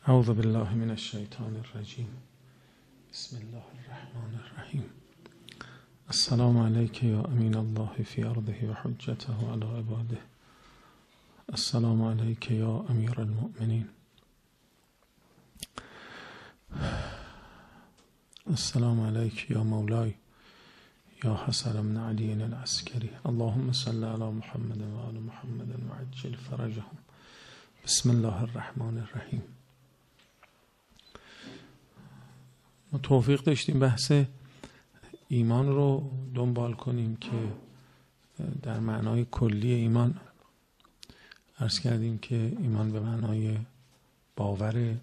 اعوذ بالله من الشیطان الرجیم. بسم الله الرحمن الرحیم. السلام علیک یا امین الله فی ارضه و حجته علی عباده. السلام علیک یا امیر المؤمنین. السلام علیک یا مولای یا حسن بن علی العسکری. اللهم صل علی محمد و آل محمد و عجل فرجهم. بسم الله الرحمن الرحیم. ما توفیق داشتیم بحث ایمان رو دنبال کنیم که در معنای کلی ایمان عرض کردیم که ایمان به معنای باوره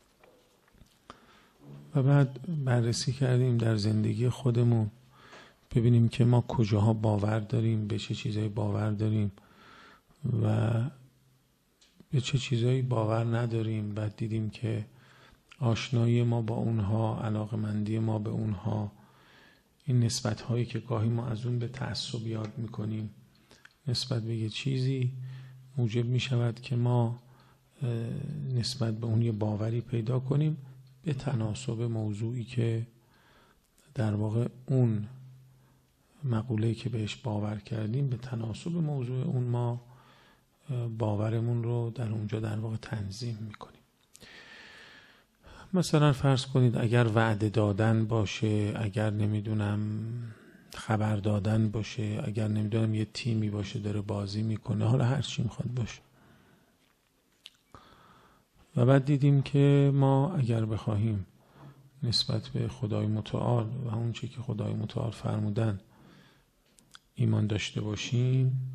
و بعد بررسی کردیم در زندگی خودمون ببینیم که ما کجاها باور داریم، به چه چیزایی باور داریم و به چه چیزایی باور نداریم. بعد دیدیم که آشنایی ما با اونها، علاقمندی ما به اونها، این نسبت هایی که گاهی ما از اون به تعصب یاد میکنیم نسبت به یه چیزی موجب میشود که ما نسبت به اون یه باوری پیدا کنیم به تناسب موضوعی که در واقع اون مقوله‌ای که بهش باور کردیم به تناسب موضوع اون ما باورمون رو در اونجا در واقع تنظیم میکنیم. مثلا فرض کنید اگر وعده دادن باشه، اگر نمیدونم خبر دادن باشه، اگر نمیدونم یه تیمی باشه داره بازی میکنه، حالا هر چی میخواد باشه، و بعد دیدیم که ما اگر بخواهیم نسبت به خدای متعال و اون چی که خدای متعال فرمودن ایمان داشته باشیم،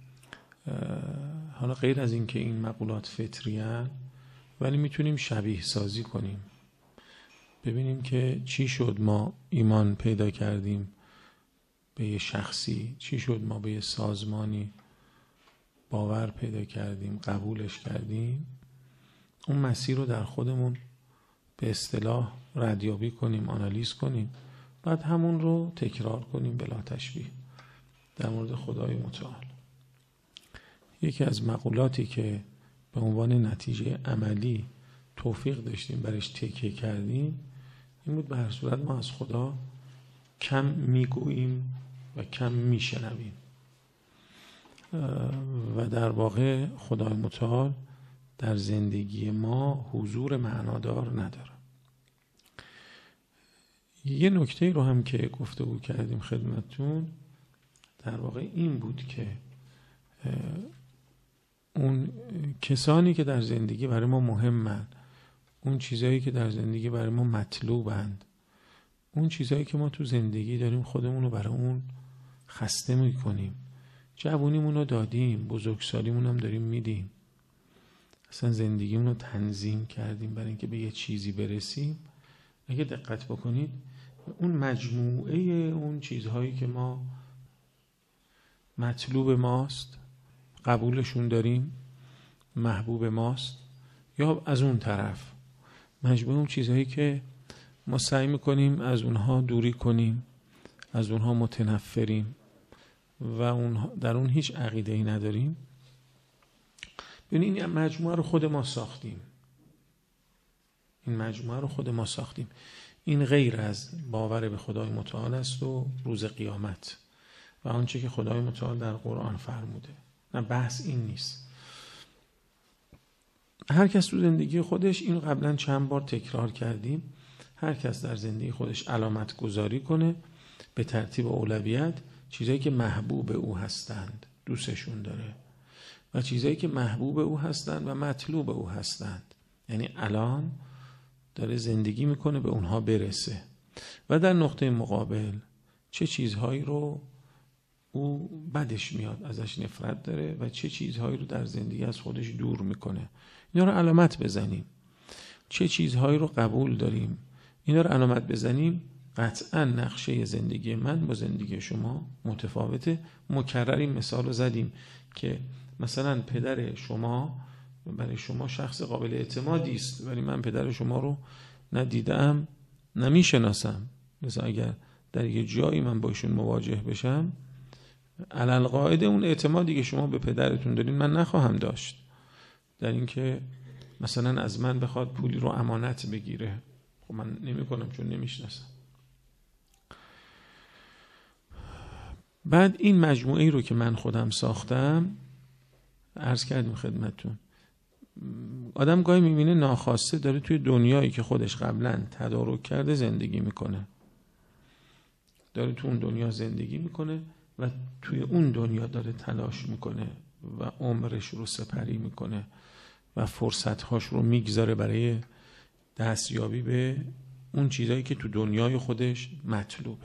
حالا غیر از این که این مقولات فطری‌اند ولی میتونیم شبیه سازی کنیم، ببینیم که چی شد ما ایمان پیدا کردیم به یه شخصی، چی شد ما به یه سازمانی باور پیدا کردیم، قبولش کردیم، اون مسیر رو در خودمون به اصطلاح ردیابی کنیم، آنالیز کنیم، بعد همون رو تکرار کنیم بلا تشبیه در مورد خدای متعال. یکی از مقولاتی که به عنوان نتیجه عملی توفیق داشتیم برش تکیه کردیم این بود به هر صورت ما از خدا کم میگوییم و کم میشنویم و در واقع خدای متعال در زندگی ما حضور معنادار نداره. یه نکته رو هم که گفتگو کردیم خدمتتون در واقع این بود که اون کسانی که در زندگی برای ما مهمن، اون چیزایی که در زندگی برای ما مطلوبند، اون چیزایی که ما تو زندگی داریم خودمون رو برای اون خسته میکنیم، جوونیمون رو دادیم، بزرگسالیمون هم داریم میدیم، اصلا زندگیمون رو تنظیم کردیم برای اینکه به یه چیزی برسیم. اگه دقت بکنید اون مجموعه اون چیزهایی که ما مطلوب ماست، قبولشون داریم، محبوب ماست، یا از اون طرف مجموعه اون چیزهایی که ما سعی میکنیم از اونها دوری کنیم، از اونها متنفریم و در اون هیچ عقیده‌ای نداریم. ببینید این مجموعه رو خود ما ساختیم، این مجموعه رو خود ما ساختیم. این غیر از باور به خدای متعال است و روز قیامت و آنچه که خدای متعال در قرآن فرموده. نه، بحث این نیست. هر کس تو زندگی خودش، این قبلا چند بار تکرار کردیم، هر کس در زندگی خودش علامت گذاری کنه به ترتیب اولویت چیزایی که محبوب او هستند، دوستشون داره، و چیزایی که محبوب او هستند و مطلوب او هستند، یعنی الان داره زندگی میکنه به اونها برسه، و در نقطه مقابل چه چیزهایی رو او بدش میاد، ازش نفرت داره و چه چیزهایی رو در زندگی از خودش دور میکنه. اینا رو علامت بزنیم. چه چیزهایی رو قبول داریم، اینا رو علامت بزنیم. قطعا نقشه زندگی من با زندگی شما متفاوته. مکرر این مثال رو زدیم که مثلا پدر شما برای شما شخص قابل اعتمادی است ولی من پدر شما رو ندیدم، نمیشناسم، مثلا اگر در یه جایی من با ایشون مواجه بشم علل قاعده اون اعتمادی که شما به پدرتون دارین من نخواهم داشت، در اینکه مثلا از من بخواد پولی رو امانت بگیره، خب من نمی‌کنم چون نمیشناسم. بعد این مجموعه‌ای رو که من خودم ساختم، عرض کردم خدمتتون، آدم گاهی می‌بینه ناخواسته داره توی دنیایی که خودش قبلا تدارک کرده زندگی میکنه، داره تو اون دنیا زندگی میکنه و توی اون دنیا داره تلاش میکنه و عمرش رو سپری میکنه و فرصت‌هاش رو میگذاره برای دستیابی به اون چیزایی که تو دنیای خودش مطلوبه.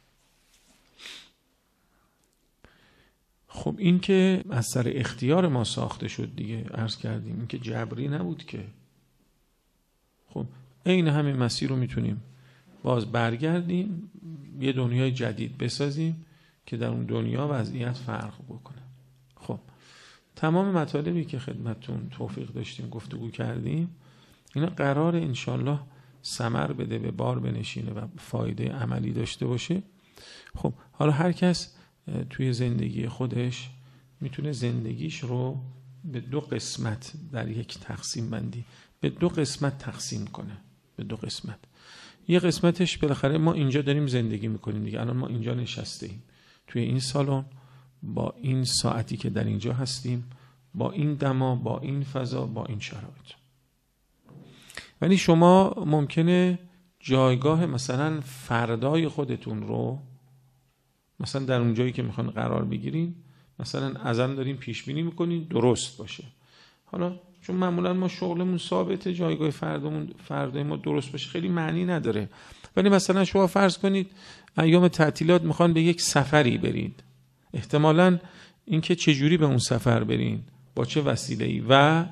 خب این که از سر اختیار ما ساخته شد دیگه، عرض کردیم این که جبری نبود که. خب عین همین مسیر رو میتونیم باز برگردیم، یه دنیای جدید بسازیم که در اون دنیا وضعیت فرق بکنه. خب تمام مطالبی که خدمتتون توفیق داشتیم گفتگو کردیم، اینا قرار انشالله ثمر بده، به بار بنشینه و فایده عملی داشته باشه. خب حالا هر کس توی زندگی خودش میتونه زندگیش رو به 2 قسمت در یک تقسیم بندی، به 2 قسمت تقسیم کنه، به 2 قسمت. یه قسمتش بالاخره ما اینجا داریم زندگی میکنیم دیگه، الان ما اینجا نشسته ایم توی این سالن با این ساعتی که در اینجا هستیم، با این دما، با این فضا، با این شرایط. ولی شما ممکنه جایگاه مثلا فردای خودتون رو مثلا در اون جایی که میخوان قرار بگیرین مثلا ازن دارین پیش بینی میکنین درست باشه. حالا چون معمولا ما شغلمون ثابته، جایگاه فردای ما درست باشه خیلی معنی نداره. ولی مثلا شما فرض کنید ایام تعطیلات میخوان به یک سفری برید، احتمالاً اینکه چجوری به اون سفر برین، با چه وسیله‌ای و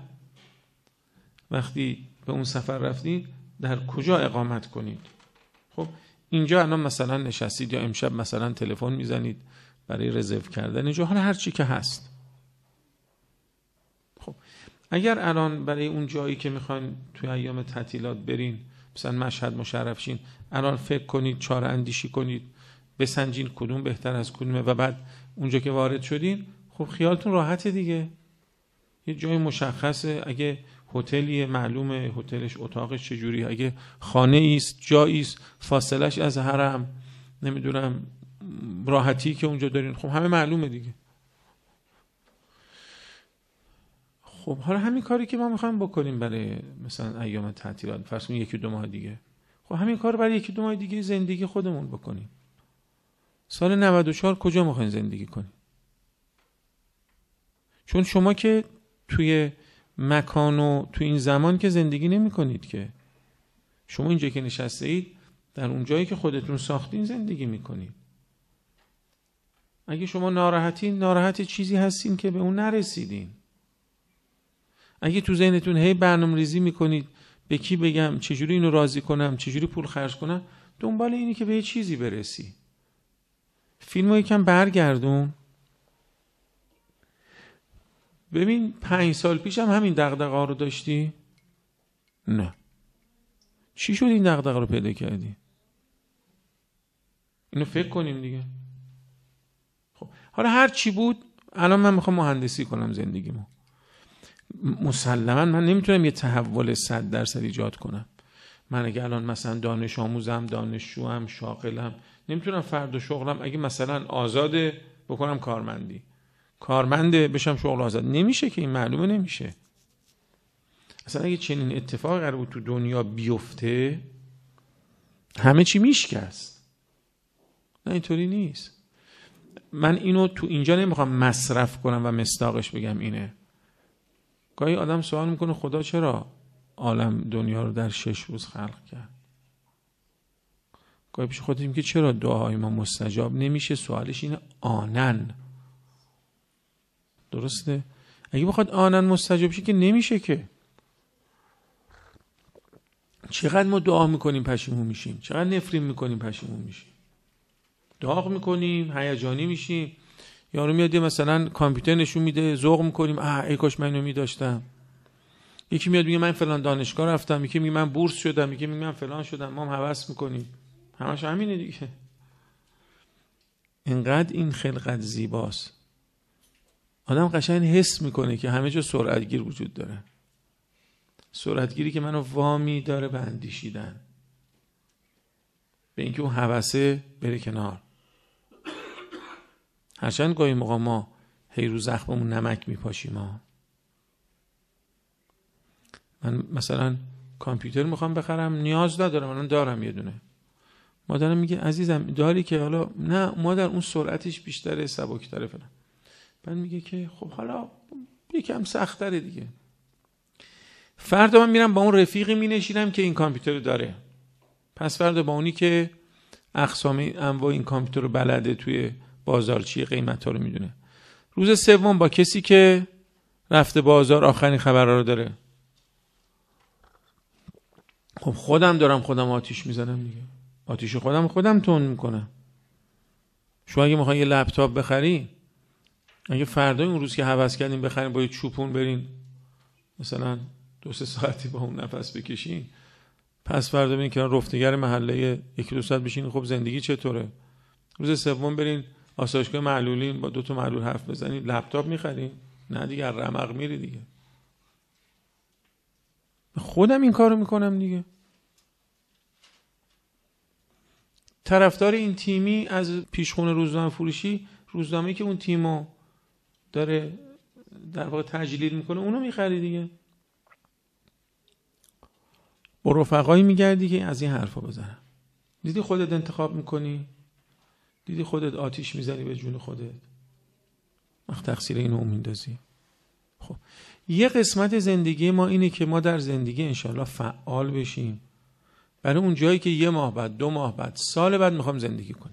وقتی به اون سفر رفتید در کجا اقامت کنید. خب اینجا الان مثلا نشستید یا امشب مثلا تلفن میزنید برای رزرو کردن اینجا، حالا هر چی که هست. خب اگر الان برای اون جایی که میخواین توی ایام تعطیلات برین، مثلا مشهد، مشرفشین، الان فکر کنید، چاره اندیشی کنید، بسنجین کدوم بهتر از کدومه و بعد اونجا که وارد شدین خب خیالتون راحته دیگه. یه جای مشخصه، اگه هتلیه معلومه هتلش اتاقش چجوری، اگه خانه ایست، جایی است، فاصلش از حرم، نمیدونم راحتی که اونجا دارین، خب همه معلومه دیگه. خب حالا همین کاری که ما میخوایم بکنیم برای مثلا ایام تعطیلات، فرض کنید 1-2 ماه دیگه، خب همین کار برای 1-2 ماه دیگه زندگی خودمون بکنیم. سال 94 کجا میخواین زندگی کنیم؟ چون شما که توی مکان و توی این زمان که زندگی نمی کنید که، شما اینجا که نشسته اید در اون جایی که خودتون ساختین زندگی می کنید. اگه شما ناراحت چیزی هستین که به اون نرسیدین. اگه تو ذهنتون هی برنامه‌ریزی می کنید به کی بگم، چجوری اینو راضی کنم، چجوری پول خرج کنم، دنبال اینی که به یه چیزی برسی. فیلمو یکم برگردون ببین 5 سال پیش هم همین دغدغه‌ها رو داشتی؟ نه. چی شد این دغدغه رو پیدا کردی؟ اینو فکر کنیم دیگه. خب حالا هر چی بود، الان من میخوام مهندسی کنم زندگیمو. مسلما من نمیتونم یه تحول 100% ایجاد کنم. من اگه الان مثلا دانش آموزم، دانشجوام، شاغلم، نمیتونم فردا شغلم اگه مثلا آزاده بکنم کارمنده بشم شغل آزاد. نمیشه که، این معلومه نمیشه. اصلا اگه چنین اتفاقی قرار بود تو دنیا بیفته همه چی میشکست. نه اینطوری نیست. من اینو تو اینجا نمیخوام مصرف کنم و مصداقش بگم اینه. گاهی آدم سوال میکنه خدا چرا عالم دنیا رو در 6 روز خلق کرد؟ گاهی پیش خودم که چرا دعاهای ما مستجاب نمیشه؟ سوالش اینه آنن. درسته؟ اگه بخواد آنن مستجاب شه که نمیشه که. چقدر ما دعا میکنیم پشیمون میشیم، چقدر نفرین میکنیم پشیمون میشیم، داغ میکنیم، هیجانی میشیم. یارو میاد مثلا کامپیوتر نشون میده، ذوق میکنیم، ای کاش من اینو میداشتم. یکی میاد میگه من فلان دانشگاه رفتم، یکی میگه من بورس شدم، یکی میگه من فلان شدم. ما هم هوس میکنیم، همش همینه دیگه. اینقدر این خلقت زیباست، آدم قشنگ حس میکنه که همه جا سرعتگیر وجود داره. سرعتگیری که منو وامی داره به اندیشیدن، به اینکه اون هوسه بره کنار. هرچند گاهی موقع ما هی رو زخممون نمک میپاشیم. من مثلا کامپیوتر میخوام بخرم، نیاز ندارم، الان دارم یه دونه. مادرم میگه عزیزم داری که حالا نه مادر اون سرعتش بیشتره، سبکتره فلان. بعد میگه که خب حالا یکم سخت‌تره دیگه. فردا من میرم با اون رفیقی مینشینم که این کامپیوتر داره، پس فردا با اونی که اقسام انواع این کامپیوتر رو بلده، توی بازارچی قیمتا رو میدونه. روز سوم با کسی که رفته بازار آخرین خبرها رو داره. خب خودم دارم خودم آتیش میزنم دیگه، آتیش خودم تون میکنم. شما اگه میخواین یه لپتاپ بخری، اگه فردا اون روز که هوس کردین بخرین با یه چوپون برین مثلا 2-3 ساعتی با اون نفس بکشین، پس فردا برین که رفتگر محله 1-2 ساعت بشین، خب زندگی چطوره؟ روز سوم برین آسایشگاه معلولین با 2 تا معلول حرف بزنین، لپتاپ میخرین؟ نه دیگه، رمق میری دیگه. خودم این کارو میکنم دیگه. طرفدار این تیمی از پیشخون روزنامه فروشی، روزنامه‌ای که اون تیمو داره در واقع تجلیل میکنه اونو میخری دیگه. با رفقایی میگردی که از این حرفا بزنن. دیدی خودت انتخاب میکنی؟ دیدی خودت آتیش میزنی به جون خودت؟ وقت تقصیر اینو میندازی. خب یه قسمت زندگی ما اینه که ما در زندگی انشالله فعال بشیم برای اون جایی که 1 ماه بعد، 2 ماه بعد، سال بعد میخوام زندگی کنیم.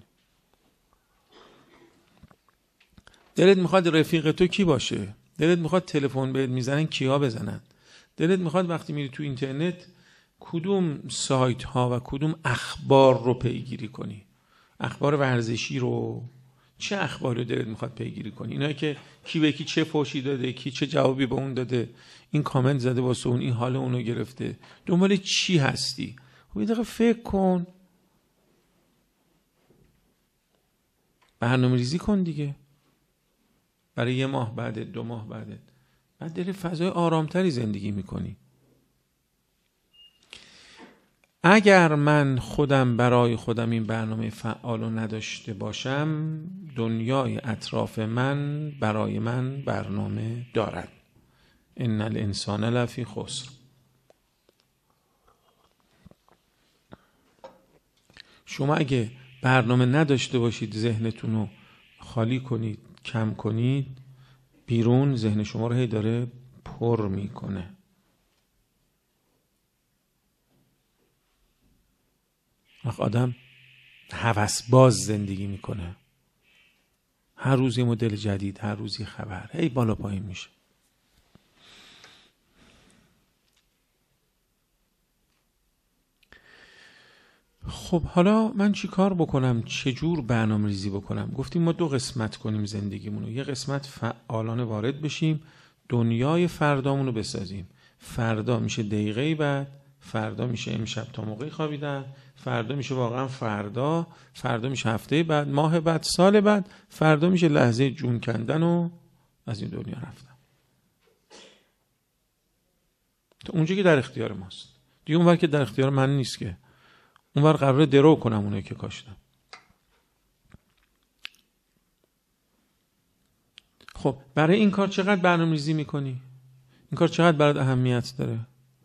دلت میخواد رفیق تو کی باشه؟ دلت میخواد تلفن بهت میزنن کیا بزنن؟ دلت میخواد وقتی میری تو اینترنت کدوم سایت ها و کدوم اخبار رو پیگیری کنی؟ اخبار ورزشی رو، چه اخباری دلت میخواد پیگیری کنی؟ اینایی که کی به کی چه فوشی داده، کی چه جوابی به اون داده، این کامنت زده واسه اون، این حال اونو گرفته، دنبال چی هستی؟ خب یه دقیقه فکر کن، برنامه‌ریزی کن دیگه برای 1 ماه بعد، 2 ماه بعد دل فضای آرامتری زندگی میکنی. اگر من خودم برای خودم این برنامه فعال رو نداشته باشم، دنیای اطراف من برای من برنامه دارد. ان الانسان لفی خسر. شما اگه برنامه نداشته باشید، ذهنتون رو خالی کنید، کم کنید، بیرون ذهن شما رو هی داره پر میکنه. آدم هوسباز زندگی میکنه، هر روز یه مدل جدید، هر روز یه خبر، هی بالا پایین میشه. خب حالا من چی کار بکنم؟ چجور برنامه ریزی بکنم؟ گفتیم ما 2 قسمت کنیم زندگیمونو. یه قسمت فعالانه وارد بشیم، دنیای فردامونو بسازیم. فردا میشه دقیقه بعد، فردا میشه امشب تا موقعی خوابیدن، فردا میشه واقعا فردا، فردا میشه هفته بعد، ماه بعد، سال بعد، فردا میشه لحظه جون کندن و از این دنیا رفتن. تا اونجا که در اختیار ماست دیگه. اونور که در اختیار من نیست که، اونور قراره درو کنم اونایی که کاشتم. خب برای این کار چقدر برنامه‌ریزی میکنی؟ این کار چقدر برات اهمیت داره؟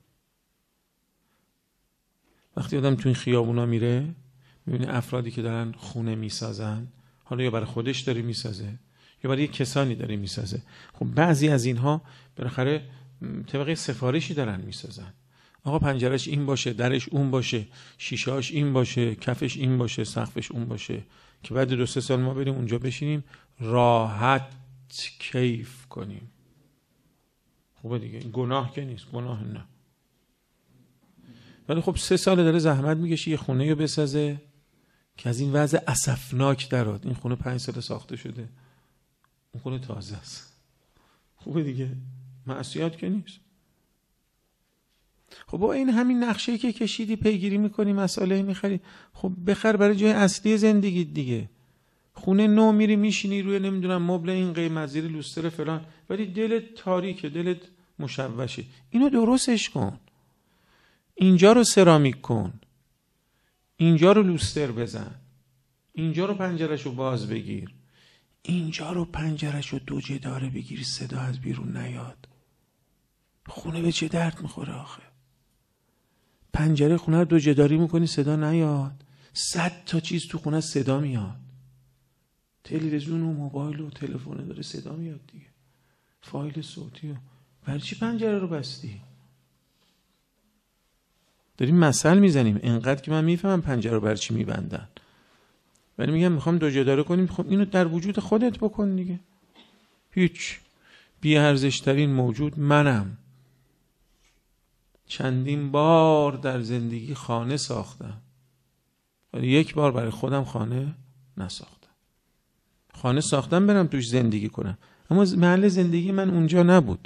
وقتی آدم تو این خیابونا میره میبینه افرادی که دارن خونه میسازن، حالا یا برای خودش داره میسازه یا برای کسانی داره میسازه. خب بعضی از اینها بالاخره طبقه سفارشی دارن میسازن. آقا پنجرهش این باشه، درش اون باشه، شیشه‌اش این باشه، کفش این باشه، سقفش اون باشه، که بعد 2-3 سال ما بریم اونجا بشینیم راحت کیف کنیم. خوبه دیگه، گناه که نیست، گناه نه. ولی خب 3 سال داره زحمت میکشه یه خونه رو بسازه که از این وضع اسفناک درات. این خونه 5 سال ساخته شده، اون خونه تازه است. خوبه دیگه، معصیت که نیست. خب با این همین نقشه‌ای که کشیدی پیگیری میکنی، مسئله میخری، خب بخر برای جای اصلی زندگی دیگه. خونه نو میری میشینی روی نمیدونم مبل این قیمت، زیر لوستر فلان، ولی دلت تاریکه، دلت مشوشه. اینو درستش کن. اینجا رو سرامیک کن، اینجا رو لوستر بزن، اینجا رو پنجره‌شو باز بگیر، اینجا رو پنجره‌شو دو جداره بگیر صدا از بیرون نیاد. خونه به چه درد میخوره آخه؟ پنجره خونه رو دو جداری میکنی صدا نیاد. 100 تا چیز تو خونه صدا میاد. تلویزیون و موبایل و تلفن داره صدا میاد دیگه. فایل صوتی و برای چی پنجره رو بستی؟ داریم مثل میزنیم. انقدر که من میفهمم پنجره رو برای چی میبندن، ولی میگم میخوام دو جداره کنیم. خب اینو در وجود خودت بکن دیگه. هیچ. بی ارزش ترین موجود منم. چندین بار در زندگی خانه ساختم، ولی یک بار برای خودم خانه نساختم. خانه ساختم برم توش زندگی کنم، اما محل زندگی من اونجا نبود.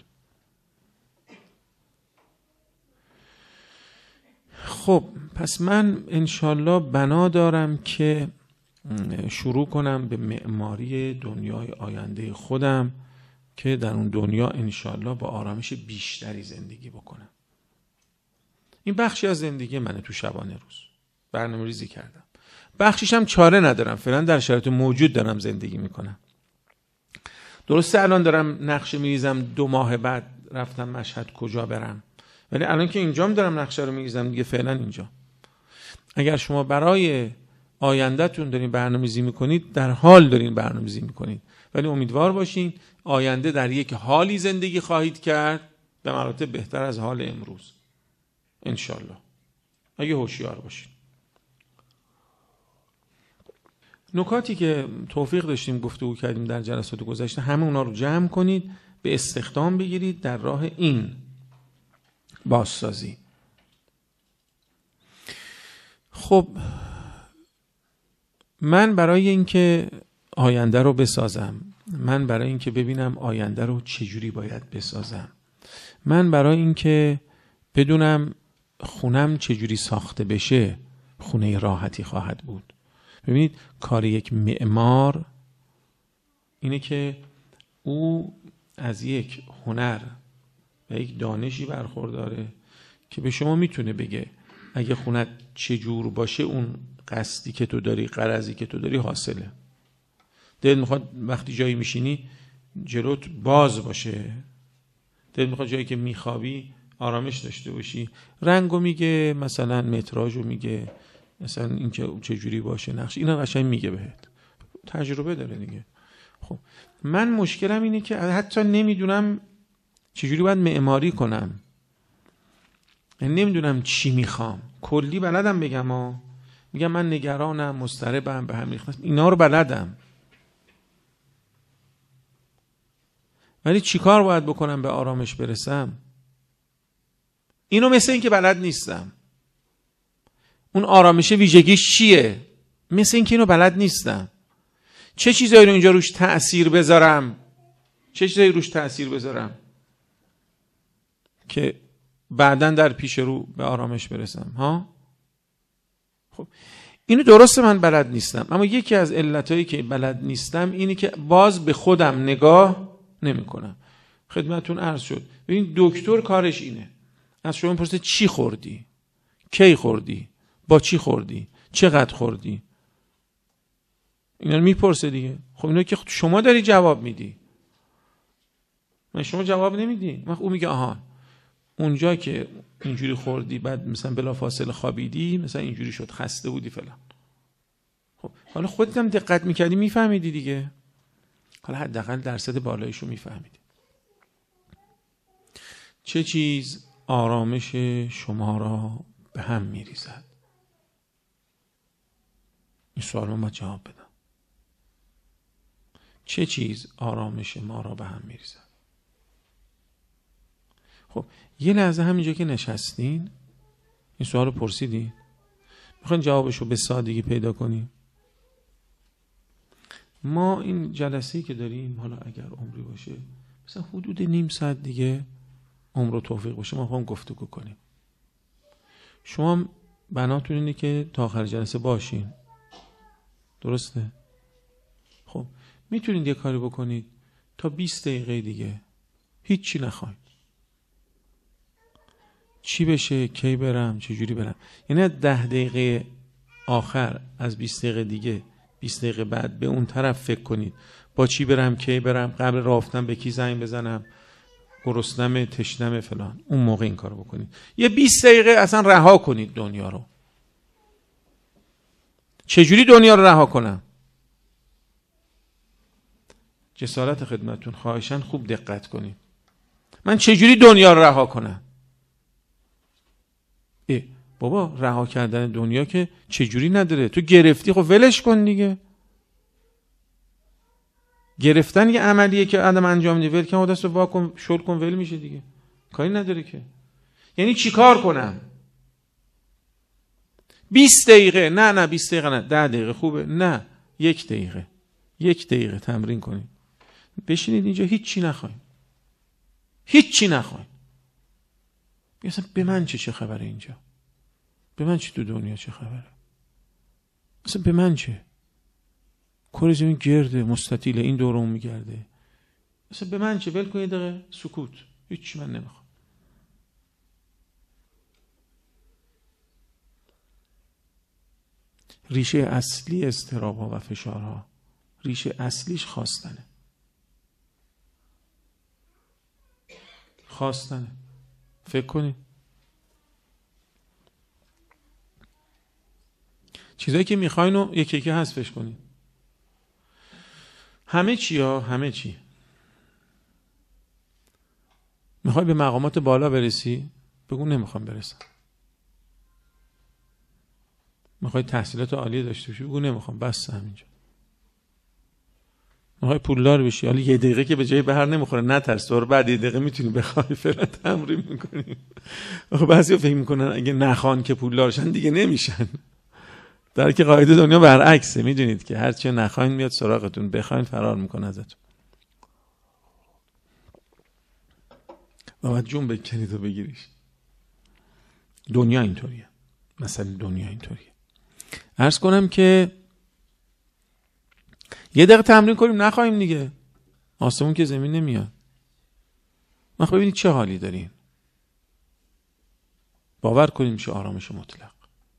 خب پس من انشالله بنا دارم که شروع کنم به معماری دنیای آینده خودم که در اون دنیا انشالله با آرامش بیشتری زندگی بکنم. این بخشی از زندگی منه. تو شبانه روز برنامه ریزی کردم. بخشیش هم چاره ندارم، فعلا در شرایط موجود دارم زندگی میکنم. درسته الان دارم نقشه میریزم 2 ماه بعد رفتم مشهد کجا برم، ولی الان که اینجام دارم نقشه رو میریزم دیگه، فعلا اینجا. اگر شما برای آیندهتون دارین برنامه‌ریزی میکنید، در حال دارین برنامه‌ریزی میکنید، ولی امیدوار باشین آینده در یک حالی زندگی خواهید کرد به مراتب بهتر از حال امروز انشالله، اگه هوشیار باشین. نکاتی که توفیق داشتیم گفتگو کردیم در جلسات گذشته، همه اونا رو جمع کنید، به استخدام بگیرید در راه این بازسازی. خب من برای اینکه آینده رو بسازم، من برای اینکه ببینم آینده رو چجوری باید بسازم، من برای اینکه بدونم خونم چجوری ساخته بشه، خونه راحتی خواهد بود. ببینید کار یک معمار اینه که او از یک هنر و یک دانشی برخورداره که به شما میتونه بگه اگه خونت چجور باشه اون قصدی که تو داری، غرضی که تو داری حاصله. دلت میخواد وقتی جایی میشینی جلوت باز باشه، دلت میخواد جایی که میخوابی آرامش داشته باشی، رنگو میگه، مثلا متراژو میگه، مثلا اینکه چجوری باشه نقش، اینا قشنگ میگه بهت، تجربه داره دیگه. خب من مشکلم اینه که حتی نمیدونم چجوری باید معماری کنم، یعنی نمیدونم چی میخوام. کلی بلدم بگم میگم من نگرانم، مضطربم، به هم ریختم، اینا رو بلدم، ولی چی کار باید بکنم به آرامش برسم؟ اینو مثل این که بلد نیستم. اون آرامش ویژگیش چیه؟ مثل این که اینو بلد نیستم. چه چیزایی رو اینجا روش تأثیر بذارم؟ چه چیزایی روش تأثیر بذارم که بعداً در پیش رو به آرامش برسم؟ ها؟ خب اینو درسته من بلد نیستم، اما یکی از علتایی که بلد نیستم اینه که باز به خودم نگاه نمی کنم. خدمتون عرض شد ببین دکتر کارش اینه، از شما میپرسه چی خوردی؟ کی خوردی؟ با چی خوردی؟ چقدر خوردی؟ اینا رو میپرسه دیگه. خب اینا که شما داری جواب میدی، من شما جواب نمیدی. وقت اون میگه آها اونجا که اینجوری خوردی بعد مثلا بلافاصله خوابیدی، مثلا اینجوری شد، خسته بودی فلان. خب حالا خودت هم دقت میکردی میفهمیدی دیگه، حالا حداقل درصد بالایشو میفهمیدی. چه چیز آرامش شما را به هم میریزد؟ این سوال رو ما جواب بدم. چه چیز آرامش ما را به هم میریزد؟ خب یه لحظه همینجا که نشستین این سوال رو پرسیدین، میخواین جوابش رو به سادگی پیدا کنیم؟ ما این جلسه‌ای که داریم، حالا اگر عمری باشه مثلا حدود نیم ساعت دیگه عمر و توفیق باشه ما هم گفتگو کنیم. شما بناتون اینه که تا آخر جلسه باشین، درسته؟ خب میتونید یه کاری بکنید تا 20 دقیقه دیگه هیچی نخواید، چی بشه، کی برم، چجوری برم. یعنی 10 دقیقه آخر از 20 دقیقه دیگه، 20 دقیقه بعد به اون طرف فکر کنید. با چی برم، کی برم، قبل راه رفتن به کی زنگ بزنم، گرسنمه، تشنمه، فلان. اون موقع این کارو بکنید. یه 20 دقیقه اصلا رها کنید دنیا رو. چجوری دنیا رو رها کنم؟ جسارت خدمتتون، خواهشاً خوب دقت کنید. من چجوری دنیا رو رها کنم؟ بابا رها کردن دنیا که چجوری نداره. تو گرفتی، خب ولش کن دیگه. گرفتن یه عملیه که آدم انجام میده، ول کن، دست رو وا کن، شل کن، ول میشه دیگه. کاری نداره که. یعنی چی کار کنم؟ 20 دقیقه، نه 20 دقیقه نه، 10 دقیقه خوبه، نه 1 دقیقه. 1 دقیقه تمرین کنید. بشینید اینجا، هیچی نخواین. هیچی نخواین. اصلا به من چه خبره اینجا؟ به من چه تو دنیا چه خبره؟ اصلا به من چه؟ کره زمین گرده، مستطیله، این دور اون میگرده. اصلا به من چه؟ ول کن یه دقیقه سکوت. هیچی من نمیخوام. ریشه اصلی اضطراب‌ها و فشارها، ریشه اصلیش خواستنه. خواستنه. فکر کنید. چیزایی که میخواین رو یکی یکی حذفش کنید. همه چی ها، همه چی. میخوای به مقامات بالا برسی؟ بگو نمیخوام برسم. میخوای تحصیلات عالی داشته باشی؟ بگو نمیخوام، بس همینجا. میخوای پولدار بشی؟ حالا 1 دقیقه که به جای بهر نمیخوره، نترس، دور بعد 1 دقیقه میتونی بخوای. فعلا تمرین میکنیم. بعضیا فکر میکنن اگه نخوان که پولدار شن دیگه نمیشن. در که قاعده دنیا برعکسه. میدونید که هر چی نخواین میاد سراغتون، بخواین فرار میکنه ازتون. و بعد جون بکنید و بگیریش. دنیا اینطوریه. مثلا دنیا اینطوریه. عرض کنم که 1 دقیقه تمرین کنیم، نخواهیم دیگه. آسمون که زمین نمیاد. ما ببینید چه حالی داریم. باور کنیم میشه آرامش مطلق.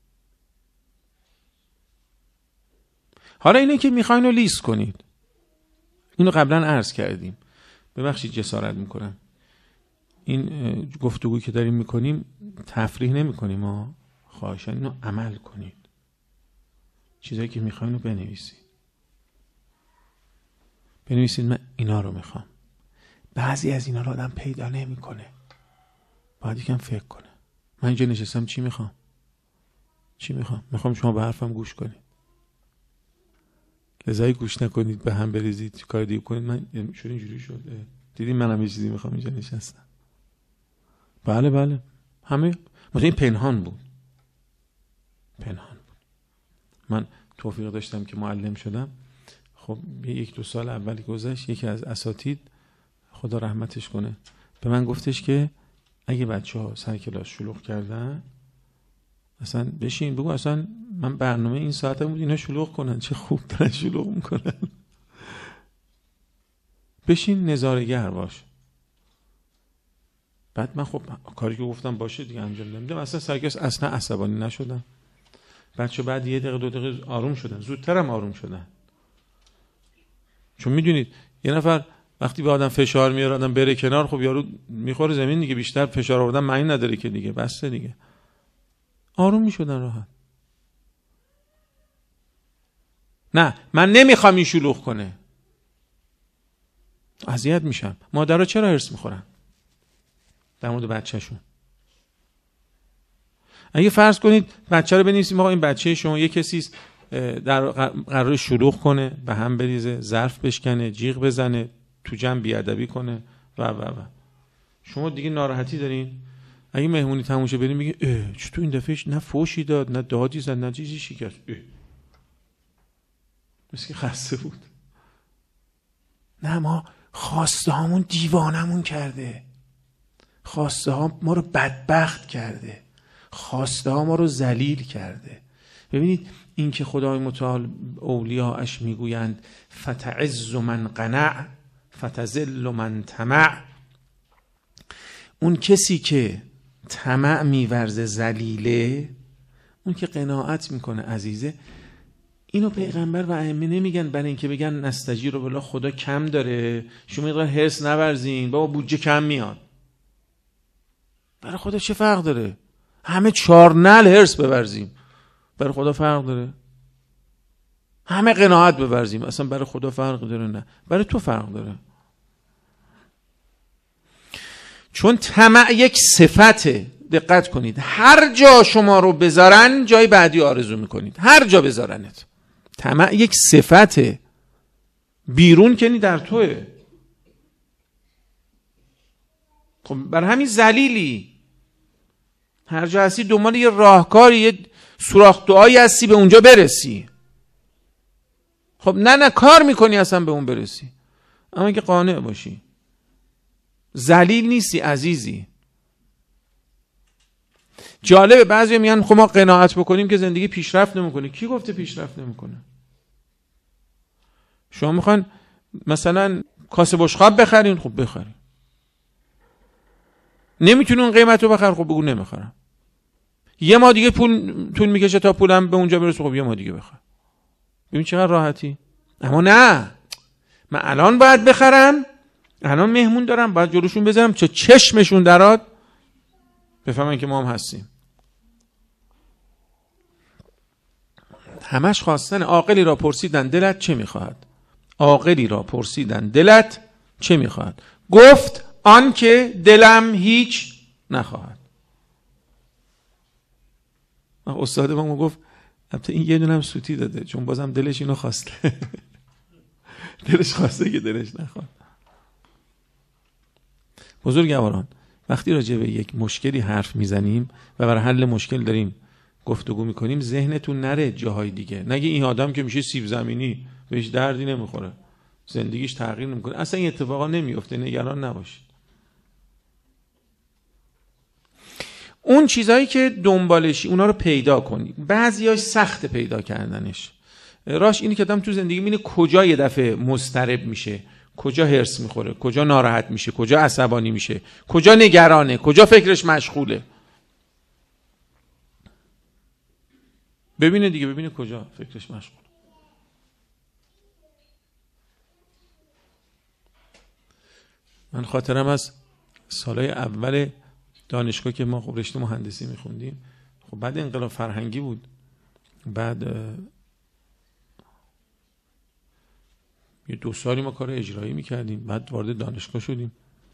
حالا اینه که میخواین رو لیست کنید. اینو قبلا عرض کردیم. ببخشید جسارت میکنم. این گفتگویی که داریم میکنیم تفریح نمیکنیم، ما خواهشاً اینو عمل کنید. چیزایی که میخواین رو بنویسید. بنویسید من اینا رو میخوام. بعضی از اینا رو آدم پیدا نمیکنه. باید یکم فکر کنه. من اینجا نشستم چی میخوام؟ چی میخوام؟ میخوام شما به حرفم گوش کنید. لذایی گوش نکنید به هم بریزید کار دیگه کنید. من شده اینجوری شد. دیدیم منم یه چیزی میخوام اینجا نشستم. بله همه مثلا این پنهان بود. من توفیق داشتم که معلم شدم. خب 1-2 سال اولی گذشت، یکی از اساتید خدا رحمتش کنه به من گفتش که اگه بچه‌ها سر کلاس شلوغ کردن اصلا بشین بگو اصلا من برنامه این ساعتم بود اینا شلوغ کنن، چه خوب دارن شلوغ میکنن. بشین نظاره‌گر باش. بعد من خب کاری که گفتم باشه دیگه انجام دادم. اصلا سرکلاس اصلا عصبانی نشدم. بچه بعد 1 دقیقه 2 دقیقه آروم شدن، زودترم آروم شدن. چون میدونید یه نفر وقتی به آدم فشار میاره آدم بره کنار، خب یارو میخوره زمین دیگه. بیشتر فشار آوردن معنی نداره که دیگه، بسته دیگه. آروم میشدن راحت. نه من نمیخوام این شلوغ کنه. اذیت میشم. مادرها چرا هرس میخورن در مورد بچه‌شون؟ اگه فرض کنید بچه رو بنویسیم آقا این بچه شما یه کسی در قرار شلوغ کنه، به هم بریزه، ظرف بشکنه، جیغ بزنه، تو جمع بیادبی کنه و شما دیگه ناراحتی دارین. اگه مهمونی تموم شه بریم میگه چطور این دفعه نه فوشی داد نه دادی زد نه چیزی شکست، مثل که خسته بود. نه ما خواسته هامون دیوانمون کرده، خواسته ها ما رو بدبخت کرده، خواسته ها ما رو ذلیل کرده. ببینید این که خدای متعال اولیاءش میگویند فتعز من قنع فتذل من طمع، اون کسی که طمع میورزه ذلیله، اون که قناعت میکنه عزیزه. اینو پیغمبر و ائمه نمیگن برای اینکه بگن نستجیر بالله خدا کم داره، شما اینقدر حرص نورزین بابا بودجه کم میاد. برای خدا چه فرق داره؟ همه 4 نل حرص بورزیم، برای خدا فرق داره؟ همه قناعت بورزیم، اصلا برای خدا فرق داره؟ نه، برای تو فرق داره. چون طمع یک صفته. دقت کنید، هر جا شما رو بذارن جای بعدی آرزو میکنید، هر جا بذارنت. طمع یک صفته، بیرون کنی در توه. خب بر همین ذلیلی، هر جا هستی دنبال یه راهکاری، یه سوراخ دعایی هستی به اونجا برسی. خب نه کار میکنی اصلا به اون برسی، اما که قانع باشی ذلیل نیستی عزیزی. جالبه بعضی میگن خب ما قناعت بکنیم که زندگی پیشرفت نمیکنه. کی گفته پیشرفت نمیکنه؟ شما میخوان مثلا کاسه بشقاب بخرین، خب بخرین. نمیتونی اون قیمت رو بخر، خب بگو نمیخرم. یه ما دیگه طول میکشه تا پولم به اونجا برسه، خب یه ما دیگه بخر. ببین چقدر راحتی. اما نه، من الان باید بخرم، الان مهمون دارم باید جلوشون بذارم چه چشمشون دراد بفهمن که ما هم هستیم. همش خواستن. عاقلی را پرسیدن دلت چه میخواهد؟ عاقلی را پرسیدن دلت چه میخواهد؟ گفت آن که دلم هیچ نخواهد. استاد ما گفت البته این یه دونم سوتی داده، چون بازم دلش اینو خواسته. دلش خواسته که دلش نخواد. بزرگواران، وقتی راجع به یک مشکلی حرف میزنیم و برای حل مشکل داریم گفتگو میکنیم، ذهنتون نره جاهای دیگه. نگه این آدم که میشه سیب زمینی، بهش دردی نمیخوره، زندگیش تغییر نمیکنه، اصلا این اتفاقا نمیفته، نگران نباشید. اون چیزایی که دنبالشی اونا رو پیدا کنید. بعضیاش سخت پیدا کردنش. راش اینی که آدم تو زندگی میبینه کجا یه دفعه مضطرب میشه، کجا هرس میخوره، کجا ناراحت میشه، کجا عصبانی میشه، کجا نگرانه، کجا فکرش مشغوله. ببینه دیگه، ببینه کجا فکرش مشغول. من خاطرم از سالهای اول دانشگاه که ما خب رشته مهندسی میخوندیم، خب بعد انقلاب فرهنگی بود، بعد یه 2 سالی ما کار اجرایی میکردیم، بعد وارد دانشگاه شدیم.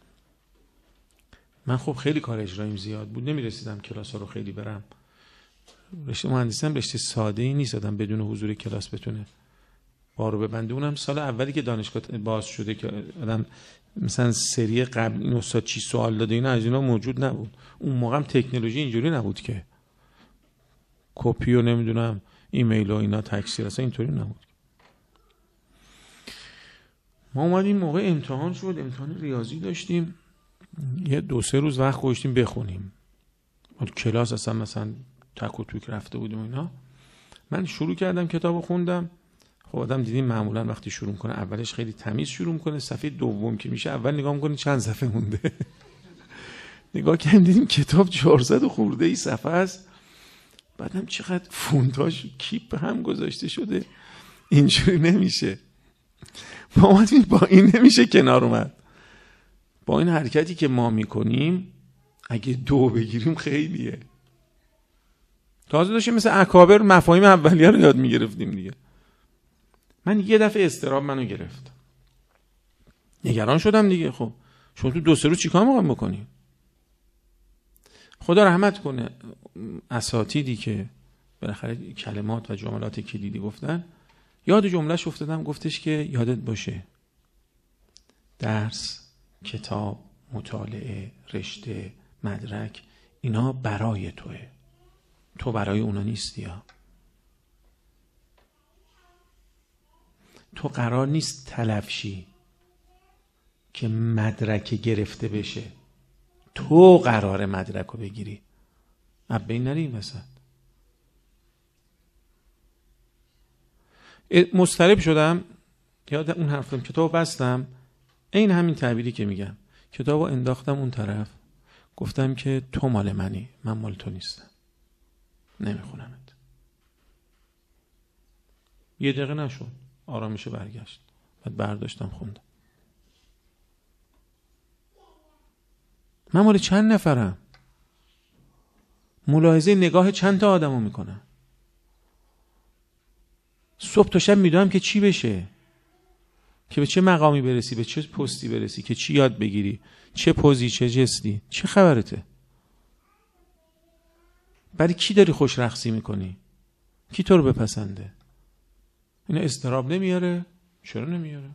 من خب خیلی کار اجراییم زیاد بود، نمیرسیدم کلاس ها رو خیلی برم. رشته مهندسی هم رشته ساده ای نیست آدم بدون حضور کلاس بتونه بارو ببنده. اونم سال اولی که دانشگاه باز شده که آدم مثلا سری قبل این استاد چی سوال داده اینا از اینا موجود نبود. اون موقع هم تکنولوژی اینجوری نبود که کپی و نمیدونم ایمیل و اینا تکثیر، اصلا اینطوری نبود. ما اومدیم موقع امتحان شد، امتحان ریاضی داشتیم، یه 2-3 روز وقت گذاشتیم بخونیم. کلاس اصلا مثلا تک و توک رفته بودیم اینا. من شروع کردم کتابو خوندم. خب آدم دیدیم معمولا وقتی شروع کنه اولش خیلی تمیز شروع میکنه، صفحه دوم که میشه اول نگاه میکنه چند صفحه مونده. نگاه کردیم دیدیم کتاب 400 و خورده ای صفحه است. بعدم چقدر فونتاش کیپ هم گذاشته شده، اینجوری نمیشه. ما اومدیم با این نمیشه کنار اومد. با این حرکتی که ما میکنیم اگه 2 بگیریم خیلیه. تازه داشتیم مثل اکابر مفاهیم اولیه رو یاد میگرفتیم دیگه. من یه دفعه اضطراب منو گرفت، نگران شدم دیگه. خب شما تو 2-3 روز چیکار می‌خواید بکنی؟ خدا رحمت کنه اساتیدی که بالاخره کلمات و جملات کلیدی گفتن، یاد جملهش افتادم. گفتش که یادت باشه درس، کتاب، مطالعه، رشته، مدرک اینا برای توه، تو برای اونا نیستی ها. تو قرار نیست تلف شی که مدرک گرفته بشه، تو قرار مدرک رو بگیری. اب این نری این وسط. مضطرب شدم، یاد اون حرفم، کتاب بستم، این همین تعبیری که میگم، کتابو انداختم اون طرف، گفتم که تو مال منی، من مال تو نیستم، نمیخونمت. یه دقیقه نشون، آرامش برگشت. بعد برداشتم خوندم. من مال چند نفرم؟ ملاحظه نگاه چند تا آدمو میکنم. صبح تا شب میدونم که چی بشه، که به چه مقامی برسی، به چه پستی برسی، که چی یاد بگیری، چه پوزی، چه جستی، چه خبرته؟ برای کی داری خوش رقصی میکنی؟ کی تو رو بپسنده؟ اینا اضطراب نمیاره؟ چرا نمیاره؟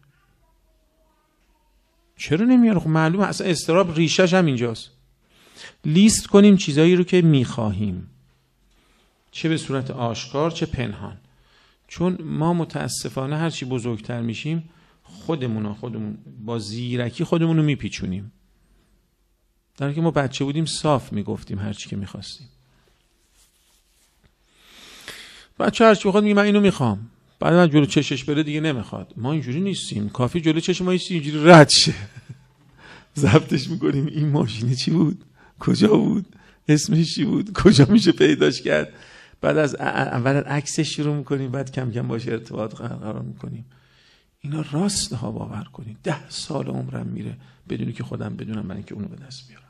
چرا نمیاره؟ خب معلومه اصلا اضطراب ریشش هم اینجاست. لیست کنیم چیزایی رو که میخواهیم، چه به صورت آشکار چه پنهان. چون ما متاسفانه هرچی بزرگتر میشیم خودمون با زیرکی خودمون رو میپیچونیم. در حالی که ما بچه بودیم صاف میگفتیم هرچی که میخواستیم. بچه هرچی بخواد میگه من اینو میخوام، بعد من جلو چشش بره دیگه نمیخواد. ما اینجوری نیستیم، کافی جلو چشم ما اینجوری رد شه ضبطش میکنیم. این ماشینه چی بود؟ کجا بود؟ اسمش چی بود؟ کجا میشه پیداش کرد؟ بعد از اول عکسش شروع میکنیم، بعد کم کم باشه ارتباط قرار میکنیم. اینا راست ها، باور کنید 10 سال عمرم میره بدونی که خودم بدونم، برای اینکه اونو به دست بیارم.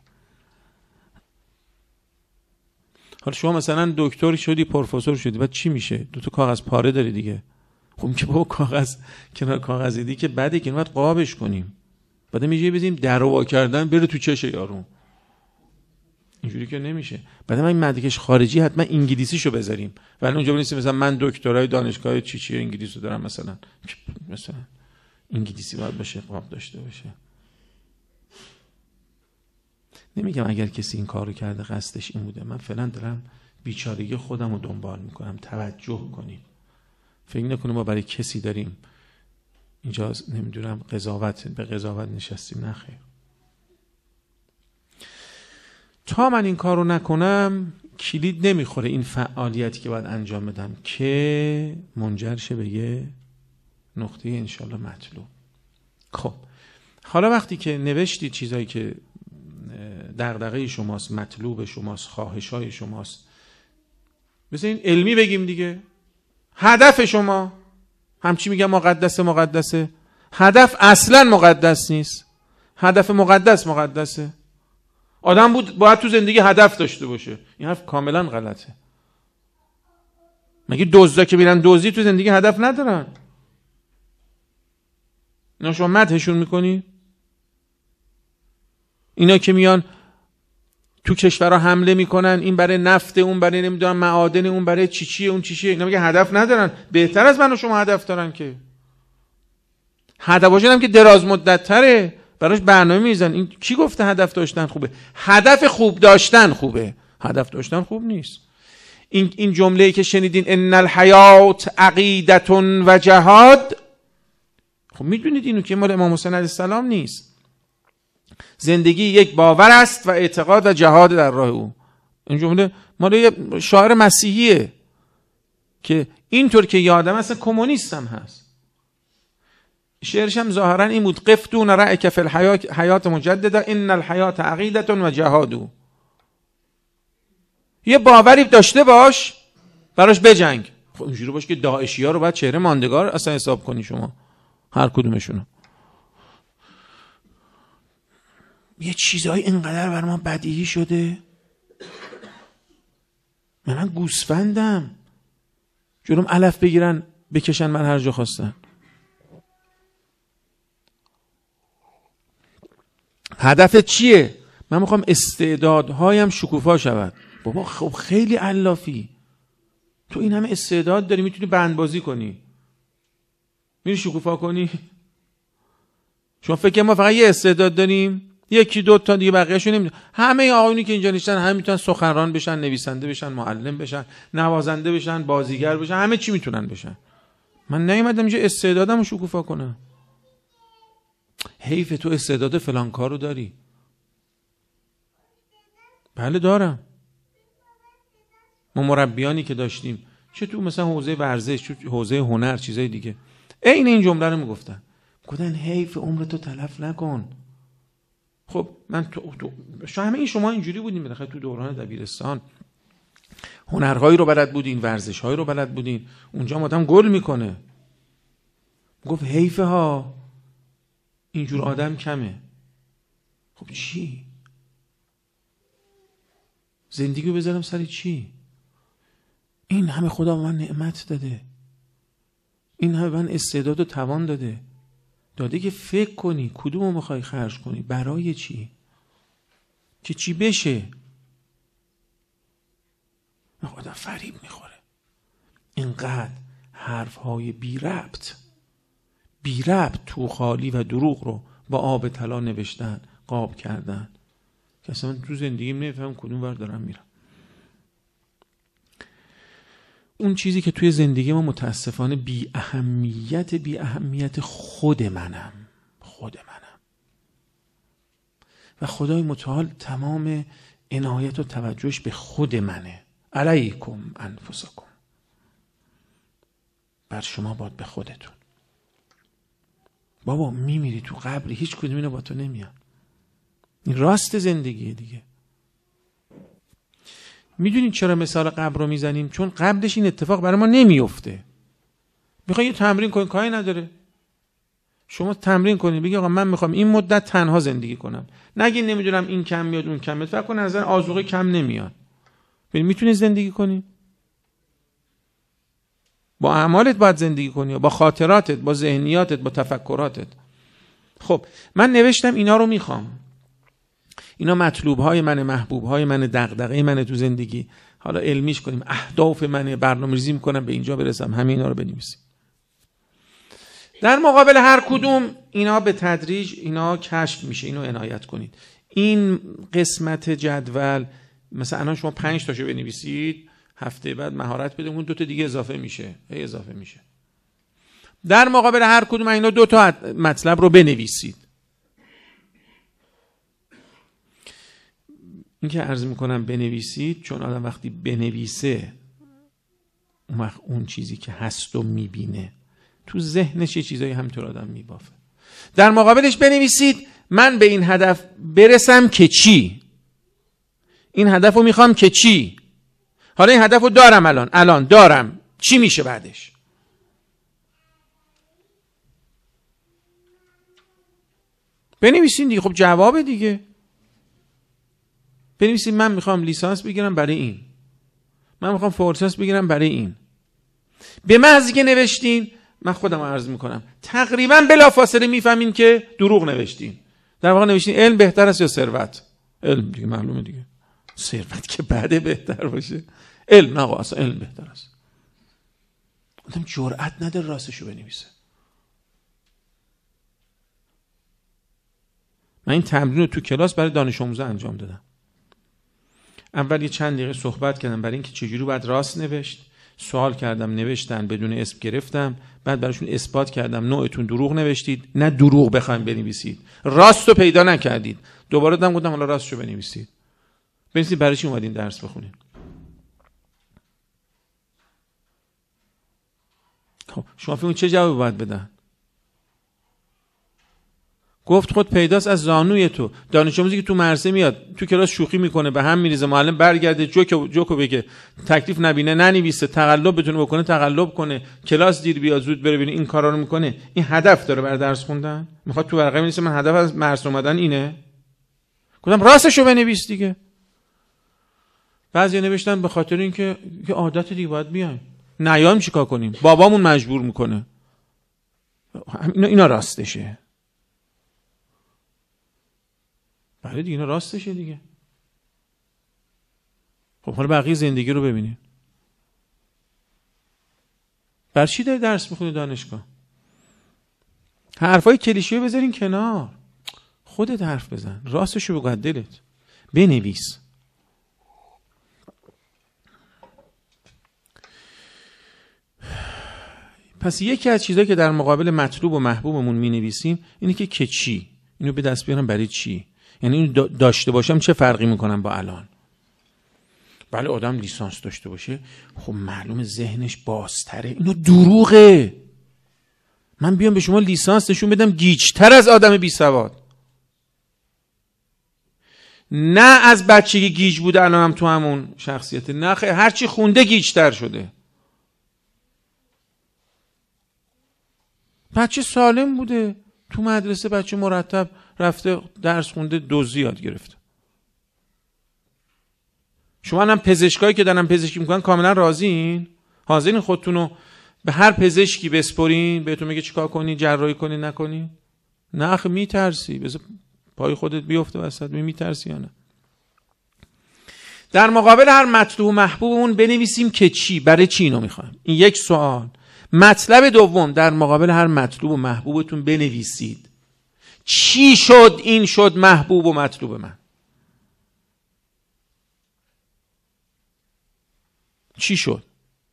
حالا شما مثلا دکتر شدی، پروفسور شدی، بعد چی میشه؟ 2 تا کاغذ پاره داری دیگه. خب که بابا کاغذ کنار کاغذ دیگه که بده، که باید قابش کنیم، بعد میشه بزنیم دروا کردن بره تو چش یارو. اینجوری که نمیشه. بعد من این مدرکش خارجی حتما انگلیسیشو بذاریم، ولی اونجا نیست مثلا من دکترای دانشگاه چی انگلیسیو دارم، مثلا انگلیسی باید باشه، قاب داشته باشه. نمیگم اگر کسی این کارو کرده قصدش این بوده، من فعلا دارم بیچارگی خودم رو دنبال میکنم. توجه کنید، فکر نکنیم ما برای کسی داریم اینجا نمیدونم به قضاوت نشستیم. نه خیر. تا من این کارو نکنم کلید نمیخوره این فعالیتی که باید انجام بدم که منجر شه به یه نقطه انشالله مطلوب. خب حالا وقتی که نوشتید چیزایی که دغدغه شماست، مطلوب شماست، خواهشای شماست، بذارین علمی بگیم دیگه. هدف شما همچی میگم مقدسه. هدف اصلا مقدس نیست. هدف مقدسه. آدم باید تو زندگی هدف داشته باشه. این حرف کاملا غلطه. مگه دزدا که میرن دزدی تو زندگی هدف ندارن؟ اینا شما مدحشون میکنی؟ اینا که میان تو کشورها حمله میکنن، این برای نفت، اون برای نمیدونم معادن، اون برای چیه، اون چیه، اینا میگه هدف ندارن. بهتر از من و شما هدف دارن که هدفشون هم که دراز مدت تره، براش برنامه میزن. این کی گفته هدف داشتن خوبه؟ هدف خوب داشتن خوبه، هدف داشتن خوب نیست. این جمله‌ای که شنیدین ان الحیات عقیدة و جهاد، خب میدونید اینو که مال امام حسین علیه السلام نیست. زندگی یک باور است و اعتقاد و جهاد در راه او. این جمله مال یه شاعر مسیحیه که اینطور که یادم اصلا کمونیست هم هست. شعرش هم ظاهرا این بود: قفتون رأیک فی الحیات مجددا ان الحیات عقیدة و جهاد. یه باوری داشته باش، براش بجنگ. خب اینجوری باش که داعشی ها رو باید چهره ماندگار اصلا حساب کنی شما، هر کدومشونو. یه چیزایی اینقدر بر ما بدیهی شده. من گوسفندم، جلوم علف بگیرن بکشن من هر جا خواستن. هدفت چیه؟ من میخوام استعدادهایم شکوفا شود. بابا خب خیلی علافی، تو این همه استعداد داری، میتونی بندبازی کنی، میری شکوفا کنی؟ شما فکر ما فقط یه استعداد داریم؟ یکی دو تا دیگه بقیه‌شون نمیدونم. همه آقایونی که اینجا نشستن همه میتونن سخنران بشن، نویسنده بشن، معلم بشن، نوازنده بشن، بازیگر بشن، همه چی میتونن بشن. من نیومدم اینجا استعدادمو شکوفا کنم. حیف تو استعداد فلان کارو داری. بله دارم. ما مربیانی که داشتیم، چه تو مثلا حوزه ورزش، چه حوزه هنر، چیزای دیگه، عین این جمله رو میگفتن. گفتن حیف عمرتو تلف نکن. خب من همه این شما اینجوری بودین بالاخره تو دوران دبیرستان هنرهایی رو بلد بودین، ورزشهایی رو بلد بودین، اونجا آدم گل میکنه. گفت حیفه ها اینجور آدم کمه. خب چی؟ زندگی رو بذارم سر چی؟ این همه خدا به من نعمت داده، این همه من استعداد و توان داده که فکر کنی کدومو میخوای خرج کنی، برای چی؟ که چی بشه؟ آدم فریب میخوره. اینقدر حرفهای بی ربط تو خالی و دروغ رو با آب طلا نوشتن، قاب کردن که اصلا تو زندگیم نمیفهم کدوم ور دارم میرم. اون چیزی که توی زندگی ما متاسفانه بی اهمیت خود منم و خدای متعال تمام عنایت و توجهش به خود منه. علیکم انفسکم، بر شما باد به خودتون. بابا میمیری تو قبری، هیچ کدوم اینو با تو نمیان. این راست زندگیه دیگه. میدونید چرا مثال قبر رو میزنیم؟ چون قبلش این اتفاق برای ما نمیفته. میخوای یه تمرین کنی، کاری نداره. شما تمرین کنید، بگی آقا من میخوام این مدت تنها زندگی کنم. نگی نمیدونم این کم میاد اون کم میاد. فکر کن نظر آذوقه کم نمیاد. ببین میتونی زندگی کنی؟ با اعمالت باید زندگی کنی، با خاطراتت، با ذهنیاتت، با تفکراتت. خب من نوشتم اینا رو میخوام. اینا مطلوب‌های منه، محبوب‌های منه، دغدغه منه تو زندگی. حالا علمیش کنیم، اهداف منه، برنامه‌ریزی می‌کنم به اینجا برسم، همه اینا رو بنویسیم. در مقابل هر کدوم اینا به تدریج اینا کشف میشه، اینو عنایت کنید. این قسمت جدول مثلا الان شما 5 تاشو بنویسید، هفته بعد مهارت بده اون 2 تا دیگه اضافه میشه، اضافه میشه. در مقابل هر کدوم اینا 2 تا مطلب رو بنویسید. این که عرض میکنم بنویسید، چون آدم وقتی بنویسه اون چیزی که هست و میبینه تو ذهنش، یه چیزایی همینطور آدم میبافه. در مقابلش بنویسید من به این هدف برسم که چی؟ این هدف رو میخوام که چی؟ حالا این هدف رو دارم، الان دارم، چی میشه بعدش؟ بنویسین دیگه. خب جواب دیگه. بنویسید من میخوام لیسانس بگیرم برای این، من میخوام فوق لیسانس بگیرم برای این. به محضی که نوشتین، من خودم عرض میکنم تقریبا بلافاصله میفهمین که دروغ نوشتین. در واقع نوشتین علم بهتر است یا ثروت؟ علم دیگه، معلومه دیگه. ثروت که بعده بهتر باشه، علم نه، اصلا علم بهتر است. آدم جرئت نداره راستشو بنویسه. من این تمرین رو تو کلاس برای دانش آموزا انجام دادم. اول یه چند دقیقه صحبت کردم برای اینکه چجوری باید راست نوشت. سوال کردم، نوشتن، بدون اسم گرفتم. بعد براشون اثبات کردم نوعتون دروغ نوشتید، نه دروغ بخواید بنویسید، راستو پیدا نکردید. دوباره دادم گفتم حالا راستشو بنویسید. بنویسید برای چی اومدین درس بخونین. خب شما فکر چه جوابی باید بدن؟ گفت خود پیداست از زانوی تو. دانش آموزی که تو مرسه میاد تو کلاس شوخی میکنه، به هم میریزه، معلم برگرده جوکو بگه، تکلیف نبینه، ننویسه، تقلب بتونه بکنه تقلب کنه، کلاس دیر بیاد زود بره، ببین این کارا رو میکنه. این هدف داره برای درس خوندن؟ میخواد تو ورقه بنویسه من هدف از مرسه اومدن اینه؟ گفتم راستشو بنویس دیگه. بعضی نوشتن به خاطر اینکه یه عادت دیگه باید بیایم. نیام چیکار کنیم؟ بابامون مجبور میکنه. اینا راستشه. بله دیگه، اینا راستشه دیگه. خب حالا بقیه زندگی رو ببینید. بر چی داری درس میخونی دانشگاه؟ حرفای کلیشه‌ای بذارین کنار. خودت حرف بزن، راستشو بگو، دلت بنویس. پس یکی از چیزایی که در مقابل مطلوب و محبوبمون می‌نویسیم اینه که چی؟ اینو به دست بیارم برای چی؟ یعنی اینو داشته باشم چه فرقی میکنم با الان؟ بله آدم لیسانس داشته باشه، خب معلومه ذهنش بازتره. اینو دروغه. من بیام به شما لیسانس نشون بدم گیج‌تر از آدم بی سواد. نه از بچگی گیج بوده الان هم تو همون شخصیت، نه هرچی خونده گیج‌تر شده. بچه سالم بوده، تو مدرسه بچه مرتب رفته درس خونده، دزدی یاد گرفته. شما هم پزشکایی که دارن پزشکی میکنن کاملا راضین؟ حاضرین خودتونو به هر پزشکی بسپرین بهتون میگه چیکار کنی، جراحی کنی نکنی؟ نه آخه میترسی، بذار پای خودت بیفته وسط، میترسی یا نه؟ در مقابل هر مطلوب و محبوبمون بنویسیم که چی، برای چی اینو میخوایم. این یک سوال. مطلب دوم، در مقابل هر مطلوب و محبوبتون بنویسید چی شد این شد محبوب و مطلوب من. چی شد؟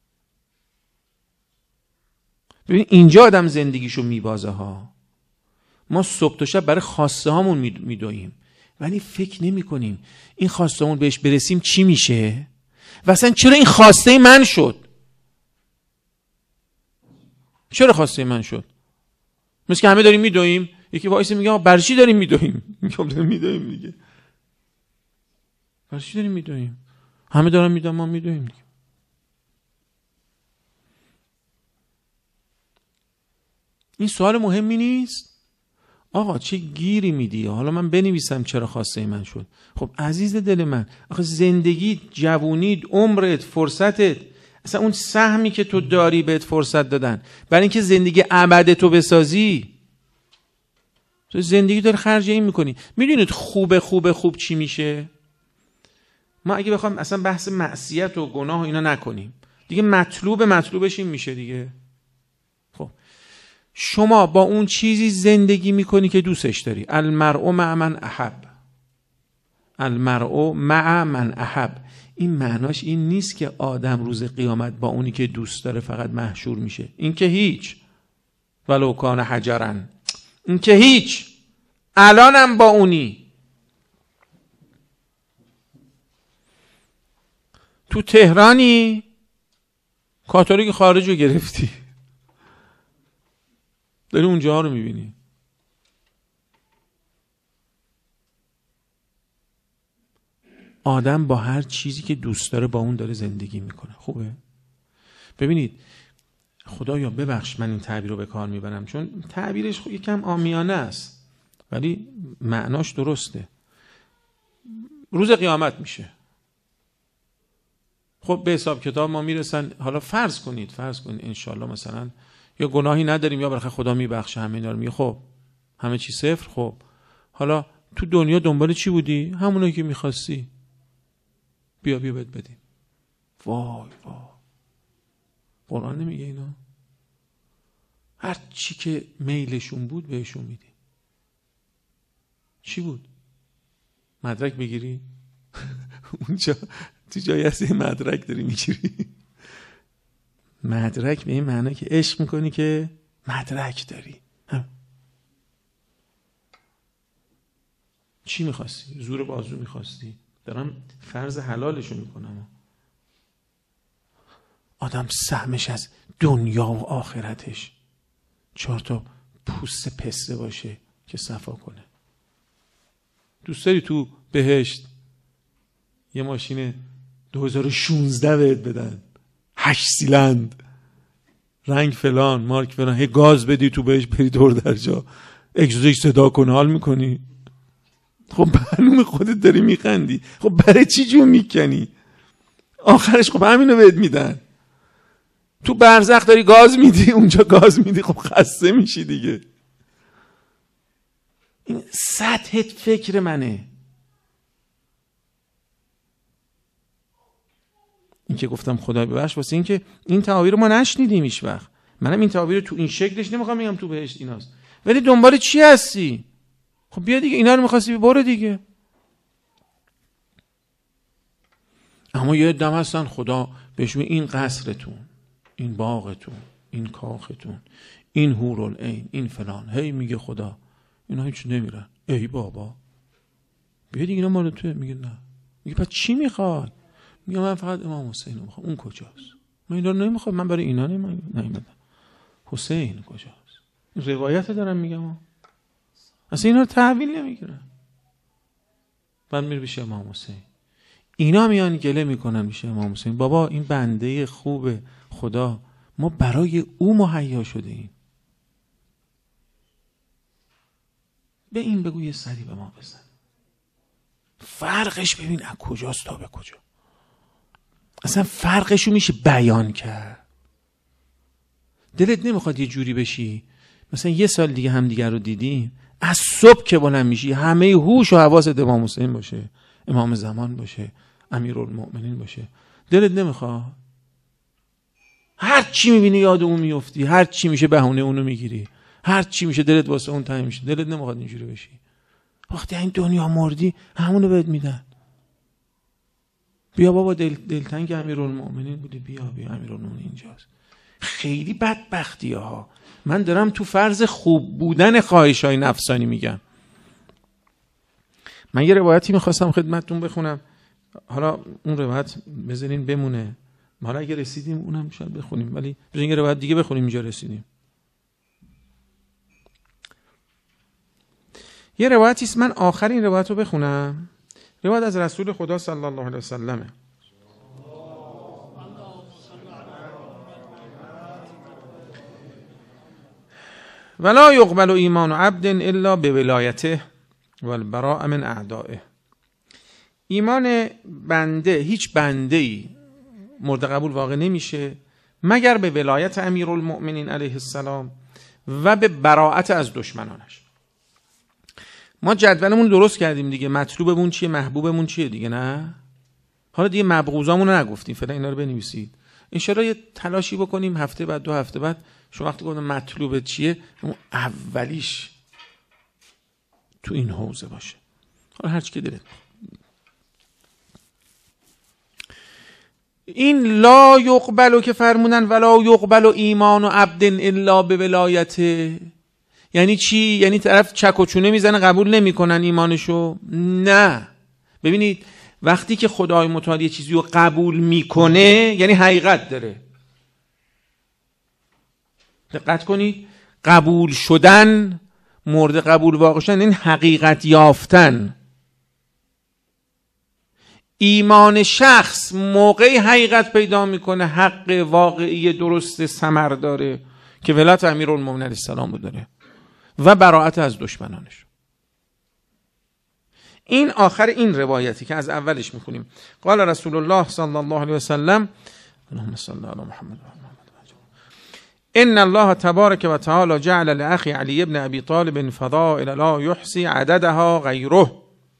ببین اینجا آدم زندگیشو میبازه ها. ما صبح تا شب برای خواسته هامون میدویم، ولی فکر نمی کنیم این خواسته هامون بهش برسیم چی میشه و اصلا چرا این خواسته من شد. چرا خواسته من شد؟ مثل که همه داریم میدویم، یکی وایسه میگه برای چی داریم میدویم؟ میگم داریم میدویم دیگه. برای چی داریم میدویم؟ همه دارن میدویم، ما میدویم دیگه. این سوال مهمی نیست؟ آقا چه گیری میدی؟ حالا من بنویسم چرا خواسته من شد. خب عزیز دل من، آخه زندگی، جوونیت، عمرت، فرصتت، اصلا اون سهمی که تو داری بهت فرصت دادن برای اینکه زندگی ابد تو بسازی. تو زندگی داری خرج این میکنی. میدونید خوب چی میشه؟ ما اگه بخوام اصلا بحث معصیت و گناه و اینا نکنیم دیگه، مطلوبش این میشه دیگه. خب شما با اون چیزی زندگی میکنی که دوستش داری. المرء مع من احب. المرء مع من احب. این معناش این نیست که آدم روز قیامت با اونی که دوست داره فقط محشور میشه. این که هیچ. ولو کان حجرا. این که هیچ. الانم با اونی. تو تهرانی کاتولیک خارج رو گرفتی، داری اونجا رو میبینی. آدم با هر چیزی که دوست داره با اون داره زندگی میکنه. خوبه؟ ببینید خدایا ببخش من این تعبیر رو به کار میبرم چون تعبیرش یکم عامیانه است ولی معناش درسته. روز قیامت میشه، خب به حساب کتاب ما میرسن. حالا فرض کنید انشالله مثلا یا گناهی نداریم یا برخه خدا میبخشه همه اینا رو، میگه خب همه چی صفر. خب حالا تو دنیا دنبال چی بودی؟ همونایی که میخواستی، بیا بهت بدیم. وای قرآن نمیگه اینا؟ هر چی که میلشون بود بهشون میدی. چی بود؟ مدرک بگیری؟ اونجا تو جایی هستی مدرک داری میگیری. مدرک به این معنی که عشق میکنی که مدرک داری. چی میخواستی؟ زور بازو میخواستی؟ دارم فرض حلالشو میکنم. آدم سهمش از دنیا و آخرتش 4 تا پوست پسته باشه که صفا کنه. دوست داری تو بهشت یه ماشین 2016 بهت بدن 8 سیلند رنگ فلان مارک فلان، هی گاز بدی تو بهش بری دور در جا اگزوزش صدا کنه، حال میکنی؟ خب معلومه خودت داری میخندی. خب برای چی جو میکنی؟ آخرش خب همینو بهت میدن. تو برزخ داری گاز میدی، اونجا گاز میدی، خب خسته میشی دیگه. این سطح فکر منه. این که گفتم خدا ببخش واسه این که این تعابیر رو ما نشنیدیم هیچ وقت. منم این تعابیر رو تو این شکلش نمیخوام بگم تو بهشت ایناست، ولی دنبال چی هستی؟ خب بیا دیگه، اینا رو میخواستی برو دیگه. اما یه دم هستن خدا بهشون این قصرتون، این باغتون، این کاختون، این حورالعین، این فلان، هی میگه خدا اینا هیچ نمیرن. ای بابا بیا دیگه اینا مال توه. میگه نه. میگه پس چی میخواد؟ میگه من فقط امام حسین رو میخوام. اون کجاست؟ من اینا رو نمیخوام، من برای اینا نمیدم. حسین کجاست؟ روایت دارم میگم اصلا اینا رو تحویل نمیگیرن. بعد میره پیش امام حسین. اینا میان گله میکنن میشه امام حسین، بابا این بنده خوب خدا ما برای او مهیا شده ایم، به این بگو یه سری به ما بزن. فرقش ببین از کجاست تا به کجا. اصلا فرقشو میشه بیان کرد. دلت نمیخواد یه جوری بشی مثلا یه سال دیگه همدیگر رو دیدین، از صبح که بلند میشی همه هوش و حواست امام حسین باشه، امام زمان باشه، امیرالمؤمنین باشه؟ دلت نمیخواد؟ هر چی میبینی یاد اون میفتی، هر چی میشه بهونه اونو میگیری، هر چی میشه دلت واسه اون تنگ میشه. دلت نمیخواد اینجوری بشی؟ وقتی این دنیا مردی همونو بهت میدن. بیا بابا دلتنگ امیرالمؤمنین بودی، بیا امیرالمؤمنین اینجاست. خیلی بدبختی ها. من دارم تو فرض خوب بودن خواهشای نفسانی میگم. من یه روایتی میخواستم خدمتتون بخونم، حالا اون روایت بذارین بمونه، حالا اگه رسیدیم اونم شاید بخونیم، ولی بذارین یه روایت دیگه بخونیم اینجا رسیدیم. یه روایتی است، من آخرین روایت رو بخونم، روایت از رسول خدا صلی الله علیه وسلمه. ولا یقبل ایمان عبد الا بولایته والبراء من اعدائه. ایمان بنده، هیچ بنده‌ای مورد قبول واقع نمیشه مگر به ولایت امیرالمؤمنین علیه السلام و به براءت از دشمنانش. ما جدولمون درست کردیم دیگه، مطلوبمون چیه، محبوبمون چیه دیگه، نه؟ حالا دیگه مبغوضامون رو نگفتیم، فعلا اینا رو بنویسید. ان شاء الله یه تلاشی بکنیم هفته بعد، 2 هفته بعد، شما وقتی گفتم مطلوب چیه، اون اولیش تو این حوزه باشه. حالا هر چی که دلت. این لا یقبل که فرمودن ولا یقبل ایمان و عبد الا به ولایته، یعنی چی؟ یعنی طرف چک و چونه میزنه قبول نمیکنن ایمانشو؟ نه. ببینید وقتی که خدای متعال یه چیزی رو قبول میکنه یعنی حقیقت داره. دقت کنید، قبول شدن، مورد قبول واقع شدن، این حقیقت یافتن. ایمان شخص موقعی حقیقت پیدا میکنه، حق واقعی درست ثمر داره که ولایت امیرالمؤمنین علیه السلام رو داره و براءت از دشمنانش. این آخر این روایتی که از اولش میخونیم، قال رسول الله صلی الله علیه وسلم اللهم صل علی محمد و محمد ان الله تبارک و تعالی جعل لاخی علی ابن ابی طالب فضائل لا یحصی عددها غیره.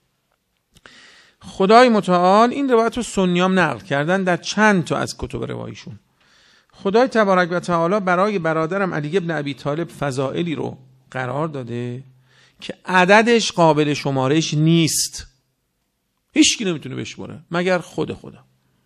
خدای متعال این روایت رو سنیام نقل کردن در چند تا از کتب روایشون. خدای تبارک و تعالی برای برادرم علی ابن ابی طالب فضائلی رو قرار داده که عددش قابل شمارش نیست، هیچ کی نمیتونه بشماره مگر خدا.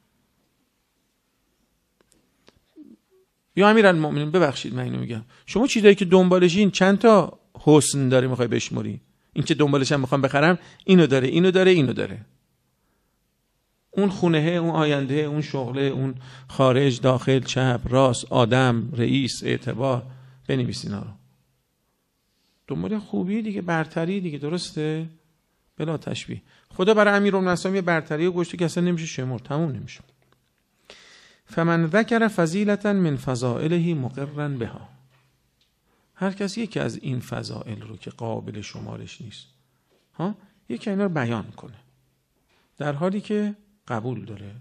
یا امیرالمؤمنین ببخشید من اینو میگم، شما چیزایی که دنبالشین چند تا حسن داره میخوای بشموری؟ این که دنبالش هم میخوام بخرم اینو داره، اینو داره، اینو داره، اون خونه، اون آینده، اون شغله، اون خارج، داخل، چپ، راست، آدم، رئیس، اعتبار، بنویس اینا رو. دنبال خوبی دیگه، برتری دیگه، درسته؟ بلا تشبیه. خدا برای امیرالمؤمنین یه برتری و گشتی که اصلا نمیشه شمرد، تموم نمیشه. فمن ذکر فضیلة من فضائله مقرا بها. هر کسی یکی از این فضائل رو که قابل شمارش نیست یکی اینا رو بیان کنه در حالی که قبول داره.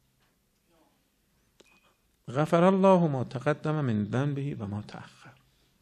غفر الله ما تقدم من ذنبه و ما تأخر.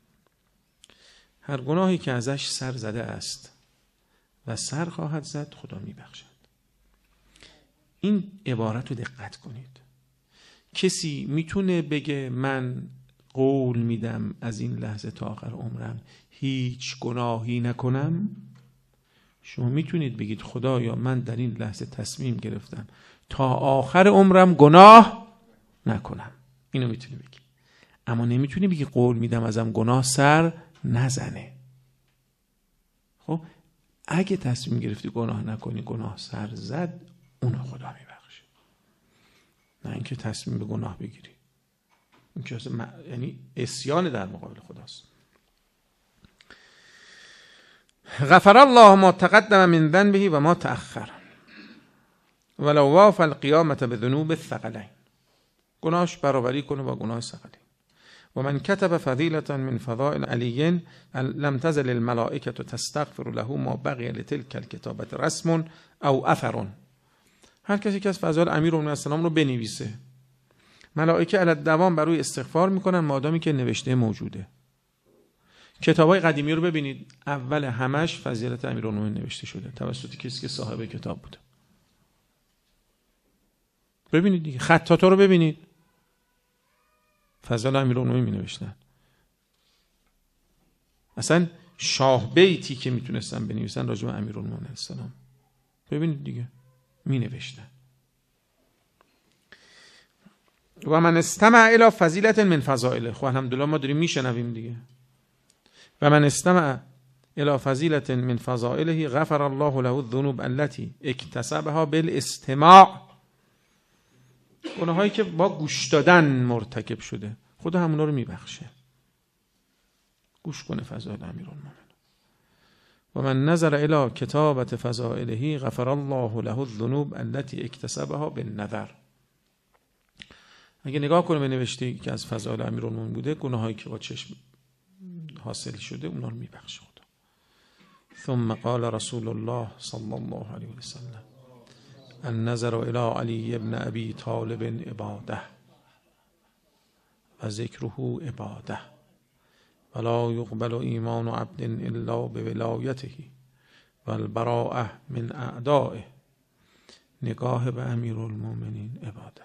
هر گناهی که ازش سر زده است و سر خواهد زد خدا میبخشد. این عبارت رو دقت کنید. کسی میتونه بگه من قول میدم از این لحظه تا آخر عمرم هیچ گناهی نکنم؟ شما میتونید بگید خدایا من در این لحظه تصمیم گرفتم تا آخر عمرم گناه نکنم، اینو میتونی بگی. اما نمیتونی بگی قول میدم ازم گناه سر نزنه. خب اگه تصمیم گرفتی گناه نکنی، گناه سر زد، اونو خدا میبخشه، نه اینکه تصمیم به گناه بگیری. این که یعنی عصیان در مقابل خداست. غفر الله ما تقدم من ذنبه و ما تأخر ولو واف القیامة بذنوب الثقلین. گناهش برابری کنه با گناه ثقلین. و من کتب فضیلة من فضائل علی لم تزل الملائکة تستغفر له ما بقی لتلك الكتابة رسم او اثر. هر کسی که از فضائل امیرالمومنین السلام رو بنویسه، ملائکه علی الدوام برای استغفار میکنن مادامی که نوشته موجوده. کتابای قدیمی رو ببینید، اول همش فضیلت امیرالمومنین نوشته شده توسط کسی که صاحب کتاب بوده. ببینید دیگه، خطاطا رو ببینید، فضل امیرالمومنین می نوشتن. اصلا شاه بیتی که میتونستن بنویسن راجع به امیرالمومنین السلام، ببینید دیگه می نوشتن. و من استمع الی فضیلة من فضائله. خب الحمدلله ما داریم میشنویم دیگه. و من استمع الی فضیلة من فضائله غفر الله له الذنوب التي اکتسبها بالاستماع. گناهایی که با گوش دادن مرتکب شده خدا همونا رو میبخشه. گوش کنه فضائل امیرالمومنین. و من نظر الی کتابة فضائله غفر الله له الذنوب التي اکتسبها بالنظر. اگه نگاه کنه به نوشته که از فضائل امیرالمومنین بوده، گناهایی که با چشم حاصل شده اونا رو میبخشه خدا. ثم قال رسول الله صلی الله علیه و سلم النظر الی علی ابن ابی طالب عباده و ذکره عباده ولا یقبل ایمان عبد الا بولایته و البراءه من اعدائه. نگاه به امیرالمومنین عبادت،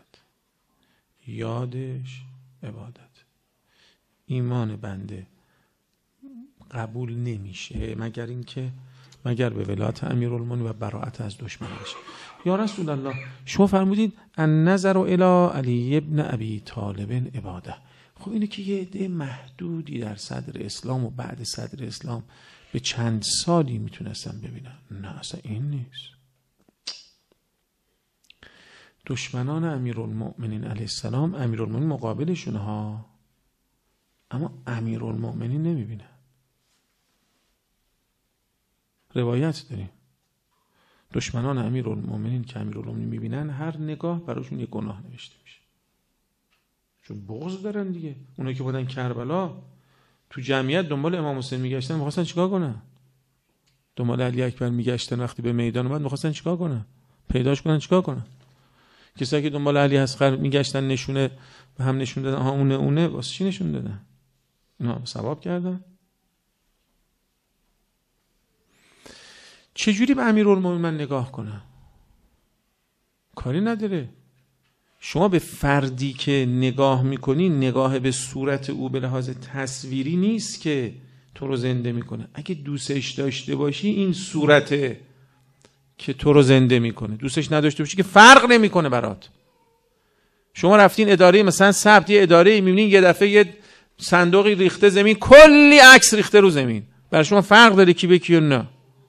یادش عبادت. ایمان بنده قبول نمیشه مگر به ولایت امیرالمومنین و براءت از دشمنش. یا رسول الله شما فرمودید النظر الی علی ابن ابی طالب عباده. خب اینه که یه عده محدودی در صدر اسلام و بعد صدر اسلام به چند سالی میتونستن ببینن. نه اصلا این نیست. دشمنان امیرالمومنین علیه السلام، امیرالمومنین مقابلشونه ها، اما امیرالمومنین نمیبینن. روایت داریم دشمنان امیرالمومنین که امیرالمومنین میبینن هر نگاه براشون یه گناه نوشته میشه، چون بغض دارن دیگه. اونایی که بودن کربلا تو جمعیت دنبال امام حسین میگشتن، میخواستن چیکار کنن؟ دنبال علی اکبر میگشتن، وقتی به میدان اومد میخواستن چیکار کنن؟ پیداش کنن چیکار کنن؟ کسایی که دنبال علی اصغر میگشتن نشونه به هم نشون دادن، اونه واسه چی نشون دادن؟ اینا ثواب کردن. چجوری به امیرالمومنین من نگاه کنم؟ کاری نداره. شما به فردی که نگاه میکنی، نگاه به صورت او به لحاظ تصویری نیست که تو رو زنده میکنه. اگه دوستش داشته باشی این صورته که تو رو زنده میکنه. دوستش نداشته باشی که فرق نمیکنه برات. شما رفتین اداره مثلا ثبت یه اداره میبینین یه دفعه یه صندوقی ریخته زمین، کلی عکس ریخته رو زمین، برای شما فرق داره کی به کی؟ نه.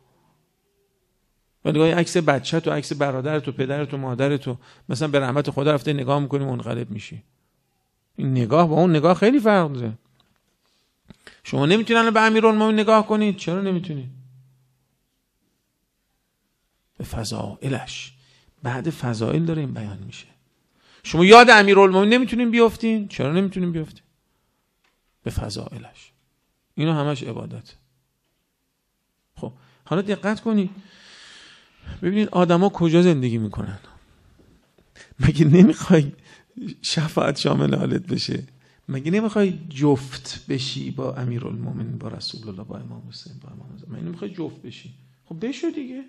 ولی نگاه عکس بچه‌ت و عکس برادرت و پدرت و مادرت و مثلا به رحمت خدا رفته نگاه میکنی منقلب میشی. این نگاه با اون نگاه خیلی فرق داره. شما نمیتونین به امیرالمومنین نگاه کنید. چرا نمیتونید؟ به فضائلش. بعد فضائل داره این بیان میشه. شما یاد امیرالمومنین نمیتونین بیافتین. چرا نمیتونین بیافتین؟ به فضائلش. اینا همش عبادت. خب حالا دقت کنید ببینید آدما کجا زندگی میکنن. مگه نمیخوای شفاعت شامل حالت بشه؟ مگه نمیخوای جفت بشی با امیرالمومنین، با رسول الله، با امام حسین، با امام حسین؟ مگه نمیخوای جفت بشی؟ خب بشو دیگه،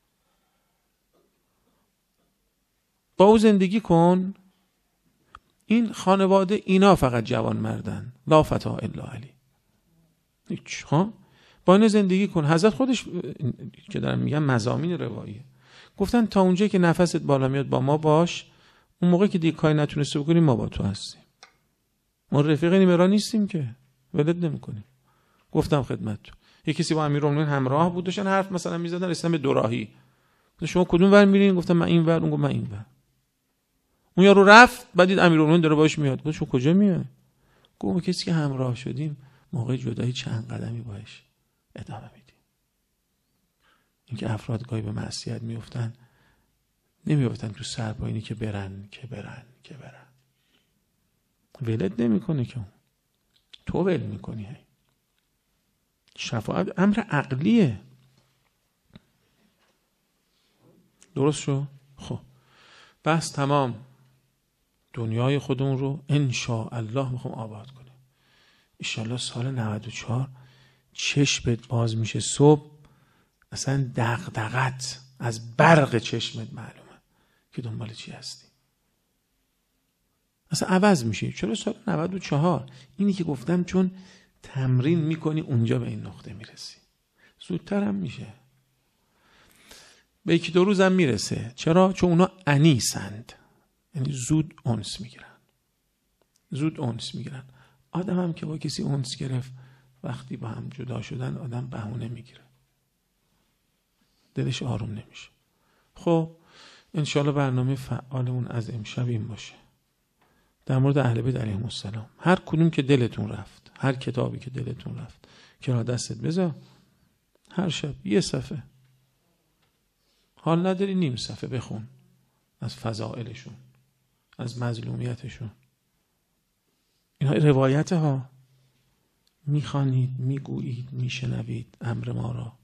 با او زندگی کن. این خانواده اینا فقط جوان مردن، لا فتا الا علی. هیچ ها، با اینا زندگی کن. حضرت خودش که دارم میگم مضامین رواییه، گفتن تا اونجایی که نفست بالا میاد با ما باش، اون موقع که دیگه کاری نتونسته بکنیم ما با تو هستیم. ما رفیق نیمرا نیستیم که ولت نمیکنیم. گفتم خدمتتون یه کسی با امیرالمومنین همراه بود، داشتن حرف مثلا میزدن، رسیدن به دوراهی. شما کدوم ور میرین؟ گفتم من این ور. اون گفت من این ور. اون یارو رفت، بعد دید امیرالمومنین داره باش میاد. گفت شما کجا میای؟ گفت کسی که همراه شدیم موقع جدایی چند قدمی باش ادامه میدیم. اینکه افراد گاهی به معصیت میفتن، نمیفتن تو سرپاینی که برن ولت نمیکنه که تو ول میکنی. شفاعت امر عقلیه. درست شو؟ خب بس تمام. دنیای خودمون رو انشاءالله میخوام آباد کنیم. انشاءالله سال 94 چشمت باز میشه صبح، اصلا دغدغت از برق چشمت معلومه که دنبال چی هستی. اصلا عوض میشه. چرا سال 94؟ اینی که گفتم چون تمرین میکنی اونجا به این نقطه میرسی. زودتر هم میشه. به 1-2 روزم میرسه. چرا؟ چون اونا انیسند، یعنی زود انس میگیرن. آدم هم که با کسی انس گرفت، وقتی با هم جدا شدن آدم بهونه میگیره، دلش آروم نمیشه. خب انشالله برنامه فعالمون از امشب این باشه، در مورد اهل بیت علیهم السلام. هر کدوم که دلتون رفت، هر کتابی که دلتون رفت کنار دستت بذار، هر شب 1 صفحه، حال نداری 1/2 صفحه بخون از فضائلشون، از مظلومیتشون. اینها روایت ها، میخوانید، میگویید، میشنوید امر ما را.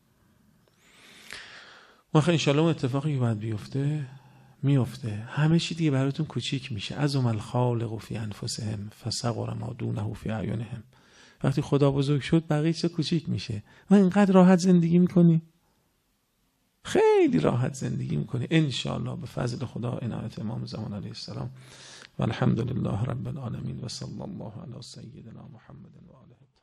واخه انشالله اون اتفاقی که باید بیفته میفته. همه چی دیگه براتون کوچیک میشه. عظم الخالق فی انفسهم فصغر ما دونه فی اعینهم. وقتی خدا بزرگ شد بقیه چه کوچیک میشه. و اینقدر راحت زندگی میکنی، خیلی راحت زندگی میکنی انشالله به فضل خدا، عنایت امام زمان علیه السلام. و الحمدلله رب العالمین و صلی الله علی سیدنا محمد و آله.